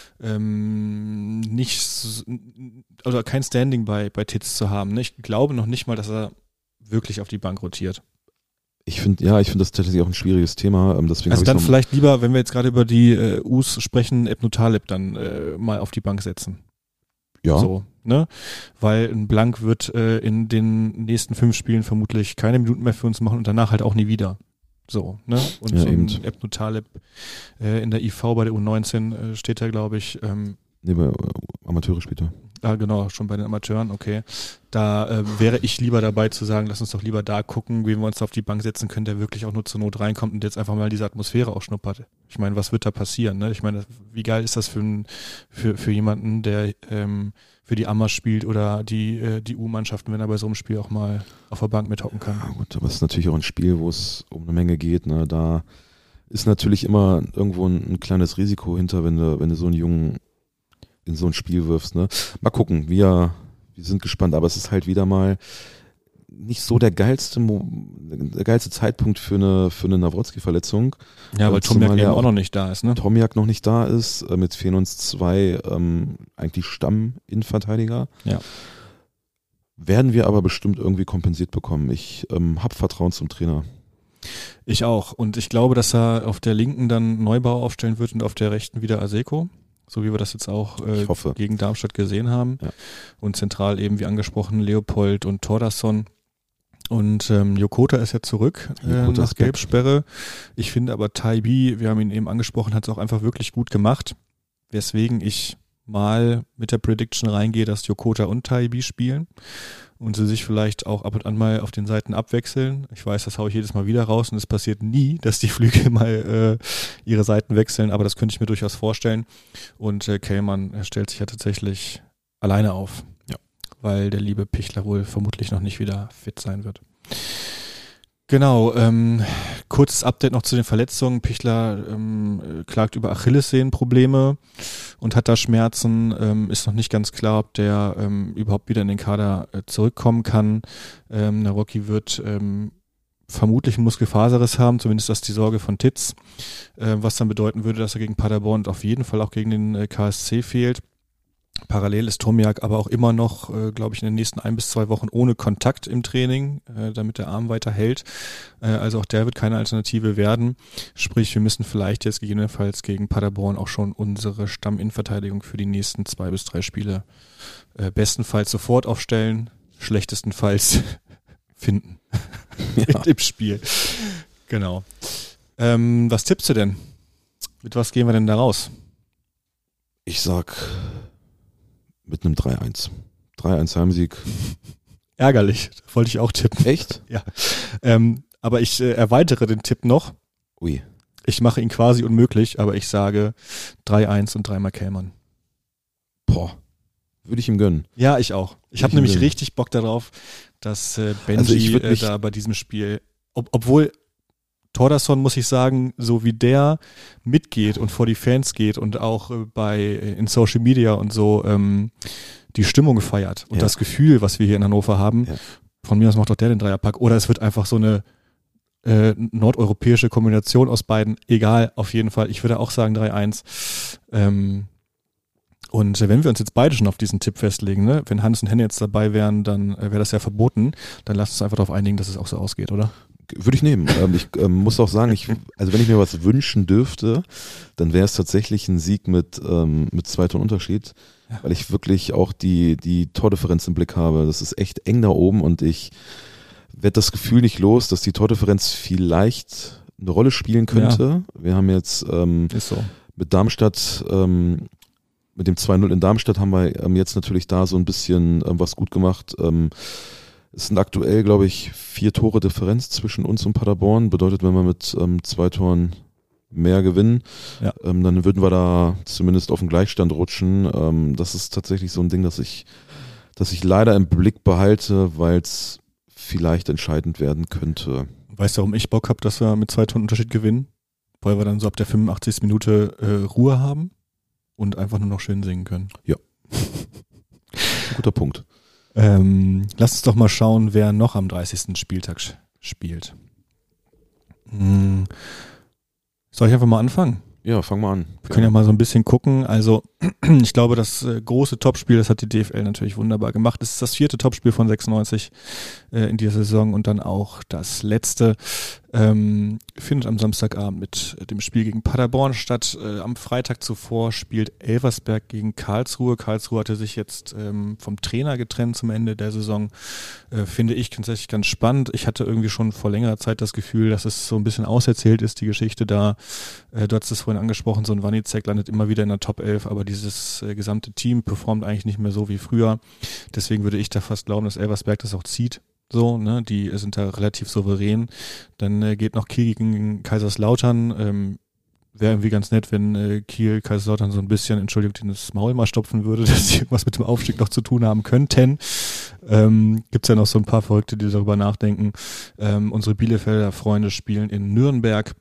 B: ähm, nicht, also kein Standing bei, bei Titz zu haben, ne? Ich glaube noch nicht mal, dass er wirklich auf die Bank rotiert.
C: Ich finde, ja, ich finde das tatsächlich auch ein schwieriges Thema. Deswegen
B: also dann
C: noch
B: vielleicht lieber, wenn wir jetzt gerade über die äh, U's sprechen, Ebnu Taleb dann äh, mal auf die Bank setzen.
C: Ja.
B: So, ne? Weil ein Blank wird äh, in den nächsten fünf Spielen vermutlich keine Minuten mehr für uns machen und danach halt auch nie wieder. So, ne? Und
C: ja,
B: so
C: eben.
B: ein Ebnu Taleb äh, in der I V bei der U neunzehn äh, steht er, glaube ich. Ähm,
C: nee, bei äh, Amateure spielt er.
B: Ah, genau, schon bei den Amateuren, okay. Da äh, wäre ich lieber dabei zu sagen, lass uns doch lieber da gucken, wie wir uns auf die Bank setzen können, der wirklich auch nur zur Not reinkommt und jetzt einfach mal diese Atmosphäre auch schnuppert. Ich meine, was wird da passieren? Ne? Ich meine, wie geil ist das für, ein, für, für jemanden, der ähm, für die Amas spielt oder die, äh, die U-Mannschaften, wenn er bei so einem Spiel auch mal auf der Bank mithocken kann.
C: Ja gut, aber es ist natürlich auch ein Spiel, wo es um eine Menge geht. Ne? Da ist natürlich immer irgendwo ein, ein kleines Risiko hinter, wenn du, wenn du so einen Jungen in so ein Spiel wirfst. Ne? Mal gucken, wir, wir sind gespannt, aber es ist halt wieder mal nicht so der geilste, der geilste Zeitpunkt für eine, für eine Nawrocki-Verletzung.
B: Ja, weil Tomiak eben auch noch nicht da ist, ne?
C: Tomiak noch nicht da ist, mit fehlen uns zwei ähm, eigentlich Stamm-Innenverteidiger.
B: Ja.
C: Werden wir aber bestimmt irgendwie kompensiert bekommen. Ich ähm, habe Vertrauen zum Trainer.
B: Ich auch. Und ich glaube, dass er auf der linken dann Neubau aufstellen wird und auf der rechten wieder Aseko. So wie wir das jetzt auch äh, gegen Darmstadt gesehen haben. Ja. Und zentral eben, wie angesprochen, Leopold und Thordarson. Und ähm, Yokota ist ja zurück äh, nach Gelbsperre. Ich finde aber Taibi, wir haben ihn eben angesprochen, hat es auch einfach wirklich gut gemacht. Weswegen ich mal mit der Prediction reingehe, dass Yokota und Taibi spielen und sie sich vielleicht auch ab und an mal auf den Seiten abwechseln. Ich weiß, das haue ich jedes Mal wieder raus und es passiert nie, dass die Flügel mal äh, ihre Seiten wechseln, aber das könnte ich mir durchaus vorstellen. Und äh, Kellmann stellt sich ja tatsächlich alleine auf, ja, weil der liebe Pichler wohl vermutlich noch nicht wieder fit sein wird. Genau, ähm, kurzes Update noch zu den Verletzungen. Pichler ähm, klagt über Achillessehnenprobleme und hat da Schmerzen. Ähm, ist noch nicht ganz klar, ob der ähm, überhaupt wieder in den Kader äh, zurückkommen kann. Ähm, Nawrocki wird ähm, vermutlich einen Muskelfaserriss haben, zumindest das ist die Sorge von Titz, äh, was dann bedeuten würde, dass er gegen Paderborn und auf jeden Fall auch gegen den äh, K S C fehlt. Parallel ist Tomiak aber auch immer noch, äh, glaube ich, in den nächsten ein bis zwei Wochen ohne Kontakt im Training, äh, damit der Arm weiter hält. Äh, also auch der wird keine Alternative werden. Sprich, wir müssen vielleicht jetzt gegebenenfalls gegen Paderborn auch schon unsere Stamminnenverteidigung für die nächsten zwei bis drei Spiele äh, bestenfalls sofort aufstellen, schlechtestenfalls finden ja. im Spiel. Genau. Ähm, was tippst du denn? Mit was gehen wir denn da raus?
C: Ich sag mit einem drei eins. drei eins Heimsieg.
B: Ärgerlich, wollte ich auch tippen.
C: Echt?
B: Ja. Ähm, aber ich äh, erweitere den Tipp noch.
C: Ui.
B: Ich mache ihn quasi unmöglich, aber ich sage drei eins und dreimal Kellmann.
C: Boah, würde ich ihm gönnen.
B: Ja, ich auch. Ich habe nämlich gönnen. richtig Bock darauf, dass äh, Benji also äh, da bei diesem Spiel, ob, obwohl Thordarson, muss ich sagen, so wie der mitgeht und vor die Fans geht und auch äh, bei äh, in Social Media und so ähm, die Stimmung feiert und ja. das Gefühl, was wir hier in Hannover haben, ja. von mir aus macht doch der den Dreierpack. Oder es wird einfach so eine äh, nordeuropäische Kombination aus beiden. Egal, auf jeden Fall. Ich würde auch sagen drei eins. Ähm, und äh, wenn wir uns jetzt beide schon auf diesen Tipp festlegen, ne, wenn Hannes und Henne jetzt dabei wären, dann äh, wäre das ja verboten. Dann lasst uns einfach darauf einigen, dass es auch so ausgeht, oder?
C: Würde ich nehmen. Ich ähm, muss auch sagen, ich, also wenn ich mir was wünschen dürfte, dann wäre es tatsächlich ein Sieg mit, ähm, mit zwei Toren Unterschied, ja. weil ich wirklich auch die, die Tordifferenz im Blick habe. Das ist echt eng da oben und ich werde das Gefühl nicht los, dass die Tordifferenz vielleicht eine Rolle spielen könnte. Ja. Wir haben jetzt ähm, ist so. mit Darmstadt, ähm, mit dem zwei null in Darmstadt haben wir ähm, jetzt natürlich da so ein bisschen ähm, was gut gemacht. Ähm, Es sind aktuell, glaube ich, vier Tore Differenz zwischen uns und Paderborn. Bedeutet, wenn wir mit ähm, zwei Toren mehr gewinnen, ja. ähm, dann würden wir da zumindest auf den Gleichstand rutschen. Ähm, das ist tatsächlich so ein Ding, das ich, das ich leider im Blick behalte, weil es vielleicht entscheidend werden könnte.
B: Weißt du, warum ich Bock habe, dass wir mit zwei Toren Unterschied gewinnen? Weil wir dann so ab der fünfundachtzigsten Minute äh, Ruhe haben und einfach nur noch schön singen können.
C: Ja. Guter Punkt.
B: Ähm, lass uns doch mal schauen, wer noch am dreißigsten Spieltag spielt. Hm. Soll ich einfach mal anfangen?
C: Ja, fang mal an.
B: Wir können ja mal so ein bisschen gucken. Also ich glaube, das äh, große Topspiel, das hat die D F L natürlich wunderbar gemacht. Es ist das vierte Topspiel von sechsundneunzig äh, in dieser Saison und dann auch das letzte ähm, findet am Samstagabend mit dem Spiel gegen Paderborn statt. Äh, am Freitag zuvor spielt Elversberg gegen Karlsruhe. Karlsruhe hatte sich jetzt ähm, vom Trainer getrennt zum Ende der Saison. Äh, finde ich tatsächlich ganz spannend. Ich hatte irgendwie schon vor längerer Zeit das Gefühl, dass es so ein bisschen auserzählt ist, die Geschichte da. Äh, du hast es vorhin angesprochen, so ein Wanizek landet immer wieder in der Top elf, aber dieses äh, gesamte Team performt eigentlich nicht mehr so wie früher. Deswegen würde ich da fast glauben, dass Elversberg das auch zieht. So, ne, die sind da relativ souverän. Dann äh, geht noch Kiel gegen Kaiserslautern. Ähm, Wäre irgendwie ganz nett, wenn äh, Kiel Kaiserslautern so ein bisschen, Entschuldigung, das Maul mal stopfen würde, dass sie irgendwas mit dem Aufstieg noch zu tun haben könnten. Ähm, gibt's ja noch so ein paar Verrückte, die darüber nachdenken. Ähm, unsere Bielefelder Freunde spielen in Nürnberg.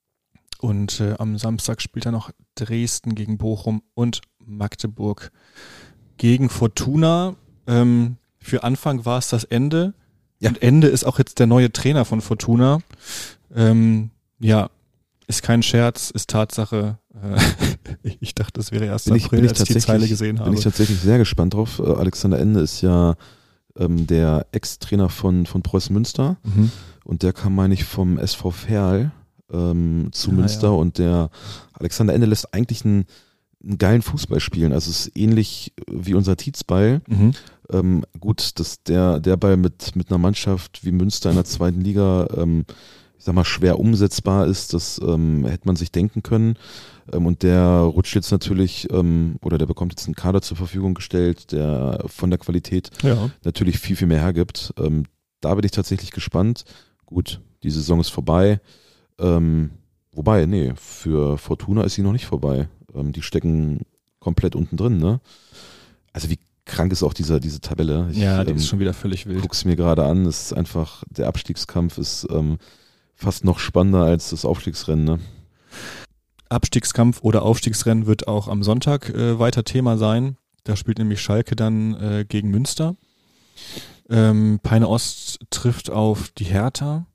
B: Und äh, am Samstag spielt er noch Dresden gegen Bochum und Magdeburg gegen Fortuna. Ähm, für Anfang war es das Ende. Ja. Und Ende ist auch jetzt der neue Trainer von Fortuna. Ähm, ja, ist kein Scherz, ist Tatsache. Äh, ich dachte, es wäre erst
C: bin
B: April,
C: ich,
B: als ich die Zeile gesehen habe.
C: Bin ich tatsächlich sehr gespannt drauf. Äh, Alexander Ende ist ja ähm, der Ex-Trainer von, von Preußen Münster. Mhm. Und der kam, meine ich, vom S V Verl ähm, zu ja, Münster. Ja. Und der Alexander Ende lässt eigentlich einen, einen geilen Fußball spielen. Also es ist ähnlich wie unser Tietzball. Mhm. Ähm, gut, dass der, der Ball mit, mit einer Mannschaft wie Münster in der zweiten Liga, ähm, ich sag mal, schwer umsetzbar ist, das ähm, hätte man sich denken können. Ähm, und der rutscht jetzt natürlich, ähm, oder der bekommt jetzt einen Kader zur Verfügung gestellt, der von der Qualität ja. natürlich viel, viel mehr hergibt. Ähm, da bin ich tatsächlich gespannt. Gut, die Saison ist vorbei. Ähm, wobei, nee, für Fortuna ist sie noch nicht vorbei. Ähm, die stecken komplett unten drin, ne? Also wie krank ist auch diese, diese Tabelle. Ich,
B: ja, die
C: ähm,
B: ist schon wieder völlig wild.
C: Guck's mir gerade an, es ist einfach, der Abstiegskampf ist ähm, fast noch spannender als das Aufstiegsrennen. Ne?
B: Abstiegskampf oder Aufstiegsrennen wird auch am Sonntag äh, weiter Thema sein. Da spielt nämlich Schalke dann äh, gegen Münster. Ähm, Peine Ost trifft auf die Hertha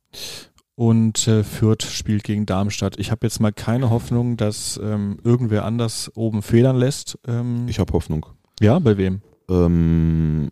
B: und äh, Fürth spielt gegen Darmstadt. Ich habe jetzt mal keine Hoffnung, dass ähm, irgendwer anders oben federn lässt. Ähm,
C: ich habe Hoffnung.
B: Ja, bei wem?
C: Ähm,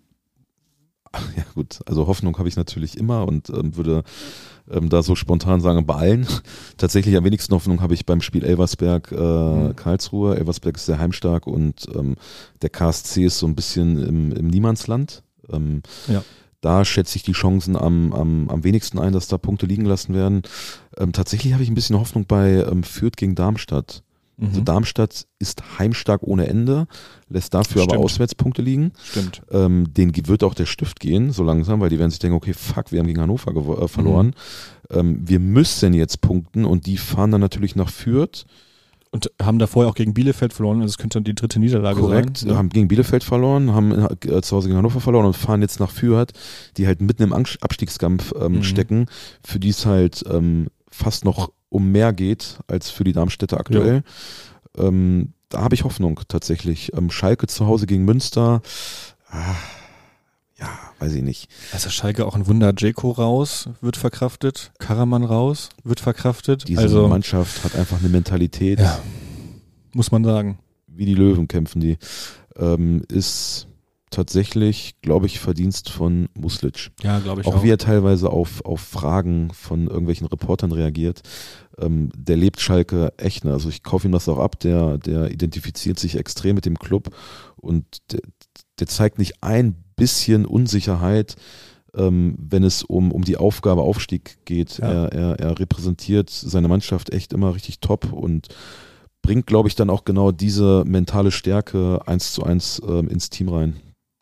C: ja gut, also Hoffnung habe ich natürlich immer und ähm, würde ähm, da so spontan sagen, bei allen. Tatsächlich am wenigsten Hoffnung habe ich beim Spiel Elversberg äh, mhm. Karlsruhe. Elversberg ist sehr heimstark und ähm, der K S C ist so ein bisschen im, im Niemandsland. Ähm, ja. Da schätze ich die Chancen am, am, am wenigsten ein, dass da Punkte liegen lassen werden. Ähm, tatsächlich habe ich ein bisschen Hoffnung bei ähm, Fürth gegen Darmstadt. Also Darmstadt ist heimstark ohne Ende, lässt dafür Stimmt. aber Auswärtspunkte liegen.
B: Stimmt.
C: Ähm, denen wird auch der Stift gehen, so langsam, weil die werden sich denken, okay, fuck, wir haben gegen Hannover gew- äh, verloren. Mhm. Ähm, wir müssen jetzt punkten und die fahren dann natürlich nach Fürth.
B: Und haben da vorher auch gegen Bielefeld verloren, also es könnte dann die dritte Niederlage
C: Korrekt,
B: sein. Korrekt,
C: haben gegen Bielefeld verloren, haben äh, zu Hause gegen Hannover verloren und fahren jetzt nach Fürth, die halt mitten im Abstiegskampf ähm, mhm. stecken, für die es halt ähm, fast noch um mehr geht als für die Darmstädter aktuell. Ja. Ähm, da habe ich Hoffnung tatsächlich. Ähm, Schalke zu Hause gegen Münster, ah, ja, weiß ich nicht.
B: Also Schalke auch ein Wunder. Dzeko raus, wird verkraftet. Karaman raus, wird verkraftet.
C: Diese
B: also,
C: Mannschaft hat einfach eine Mentalität.
B: Ja, muss man sagen.
C: Wie die Löwen kämpfen die. Ähm, ist tatsächlich, glaube ich, Verdienst von Muslic.
B: Ja, glaube ich
C: auch.
B: Auch
C: wie er teilweise auf, auf Fragen von irgendwelchen Reportern reagiert. Ähm, der lebt Schalke echt. Ne? Also ich kaufe ihm das auch ab. Der, der identifiziert sich extrem mit dem Club und der, der zeigt nicht ein bisschen Unsicherheit, ähm, wenn es um, um die Aufgabe Aufstieg geht. Ja. Er, er, er repräsentiert seine Mannschaft echt immer richtig top und bringt, glaube ich, dann auch genau diese mentale Stärke eins zu eins ähm, ins Team rein.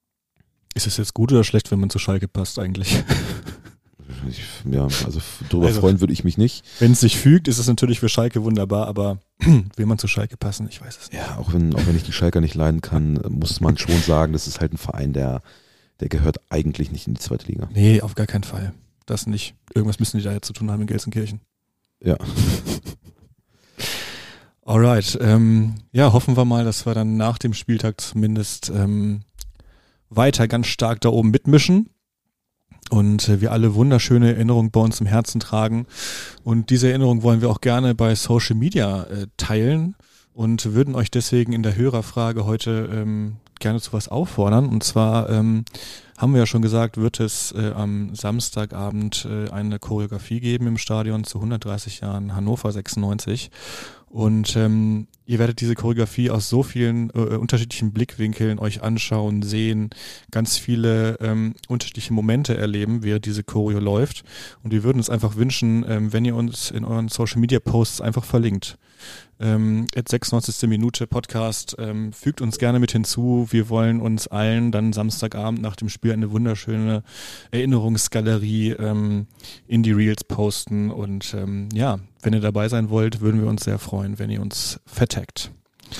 B: Ist es jetzt gut oder schlecht, wenn man zu Schalke passt eigentlich?
C: Ich, ja, also darüber also, freuen würde ich mich nicht.
B: Wenn es sich fügt, ist es natürlich für Schalke wunderbar, aber will man zu Schalke passen? Ich weiß es nicht.
C: Ja, auch wenn, auch wenn ich die Schalker nicht leiden kann, muss man schon sagen, das ist halt ein Verein, der, der gehört eigentlich nicht in die zweite Liga.
B: Nee, auf gar keinen Fall. Das nicht. Irgendwas müssen die da jetzt zu tun haben in Gelsenkirchen.
C: Ja.
B: Alright. Ähm, ja, hoffen wir mal, dass wir dann nach dem Spieltag zumindest ähm, weiter ganz stark da oben mitmischen. und äh, wir alle wunderschöne Erinnerungen bei uns im Herzen tragen. Und diese Erinnerung wollen wir auch gerne bei Social Media äh, teilen und würden euch deswegen in der Hörerfrage heute ähm, gerne zu was auffordern. Und zwar ähm, haben wir ja schon gesagt, wird es äh, am Samstagabend äh, eine Choreografie geben im Stadion zu hundertdreißig Jahren Hannover sechsundneunzig. Und ähm, ihr werdet diese Choreografie aus so vielen äh, unterschiedlichen Blickwinkeln euch anschauen, sehen, ganz viele ähm, unterschiedliche Momente erleben, während diese Choreo läuft. Und wir würden uns einfach wünschen, ähm, wenn ihr uns in euren Social Media Posts einfach verlinkt. Ähm, at sechsundneunzigste Minute Podcast, ähm, fügt uns gerne mit hinzu. Wir wollen uns allen dann Samstagabend nach dem Spiel eine wunderschöne Erinnerungsgalerie ähm, in die Reels posten. Und ähm, ja, wenn ihr dabei sein wollt, würden wir uns sehr freuen, wenn ihr uns vertaggt.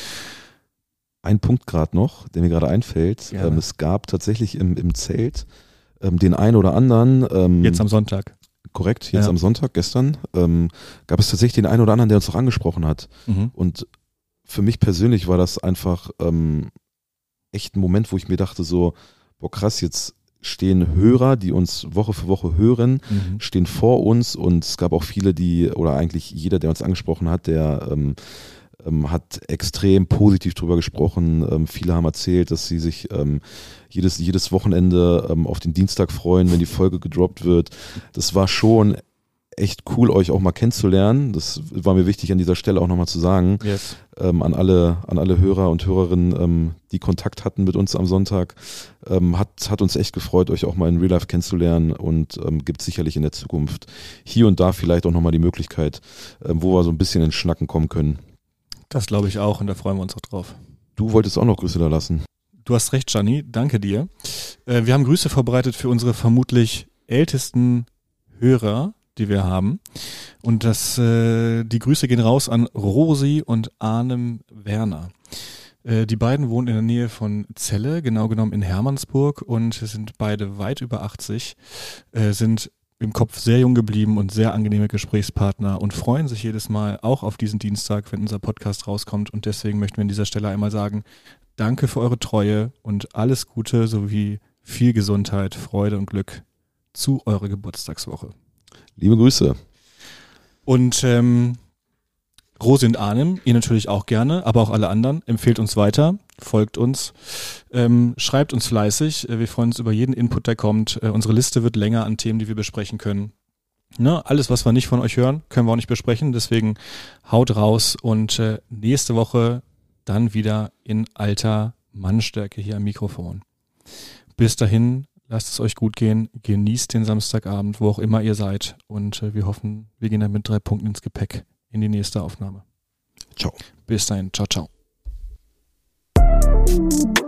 C: Ein Punkt gerade noch, der mir gerade einfällt.
B: Ja.
C: Ähm, es gab tatsächlich im, im Zelt ähm, den einen oder anderen. Ähm,
B: Jetzt am Sonntag.
C: Korrekt, jetzt
B: Ja.
C: am Sonntag, gestern, ähm, gab es tatsächlich den einen oder anderen, der uns auch angesprochen hat.
B: Mhm.
C: Und für mich persönlich war das einfach ähm, echt ein Moment, wo ich mir dachte so, boah krass, jetzt stehen Hörer, die uns Woche für Woche hören,
B: Mhm.
C: stehen vor uns und es gab auch viele, die, oder eigentlich jeder, der uns angesprochen hat, der ähm, ähm, hat extrem positiv drüber gesprochen. Ähm, viele haben erzählt, dass sie sich ähm, jedes, jedes Wochenende ähm, auf den Dienstag freuen, wenn die Folge gedroppt wird. Das war schon echt cool, euch auch mal kennenzulernen. Das war mir wichtig an dieser Stelle auch nochmal zu sagen.
B: Yes.
C: Ähm, an alle, an alle Hörer und Hörerinnen, ähm, die Kontakt hatten mit uns am Sonntag. Ähm, hat, hat uns echt gefreut, euch auch mal in Real Life kennenzulernen und ähm, gibt sicherlich in der Zukunft hier und da vielleicht auch nochmal die Möglichkeit, ähm, wo wir so ein bisschen ins Schnacken kommen können.
B: Das glaube ich auch und da freuen wir uns auch drauf.
C: Du wolltest auch noch Grüße da lassen.
B: Du hast recht, Gianni, danke dir. Äh, wir haben Grüße vorbereitet für unsere vermutlich ältesten Hörer, die wir haben. Und das, äh, die Grüße gehen raus an Rosi und Arnem Werner. Äh, die beiden wohnen in der Nähe von Celle, genau genommen in Hermannsburg und sind beide weit über achtzig, äh, sind im Kopf sehr jung geblieben und sehr angenehme Gesprächspartner und freuen sich jedes Mal auch auf diesen Dienstag, wenn unser Podcast rauskommt. Und deswegen möchten wir an dieser Stelle einmal sagen, danke für eure Treue und alles Gute sowie viel Gesundheit, Freude und Glück zu eurer Geburtstagswoche.
C: Liebe Grüße.
B: Und ähm, Rosi und Arnim, ihr natürlich auch gerne, aber auch alle anderen, empfehlt uns weiter, folgt uns, ähm, schreibt uns fleißig, wir freuen uns über jeden Input, der kommt. Äh, unsere Liste wird länger an Themen, die wir besprechen können. Ne, alles, was wir nicht von euch hören, können wir auch nicht besprechen, deswegen haut raus und äh, nächste Woche dann wieder in alter Mannstärke hier am Mikrofon. Bis dahin, lasst es euch gut gehen, genießt den Samstagabend, wo auch immer ihr seid und äh, wir hoffen, wir gehen dann mit drei Punkten ins Gepäck in die nächste Aufnahme.
C: Ciao.
B: Bis dahin, ciao, ciao.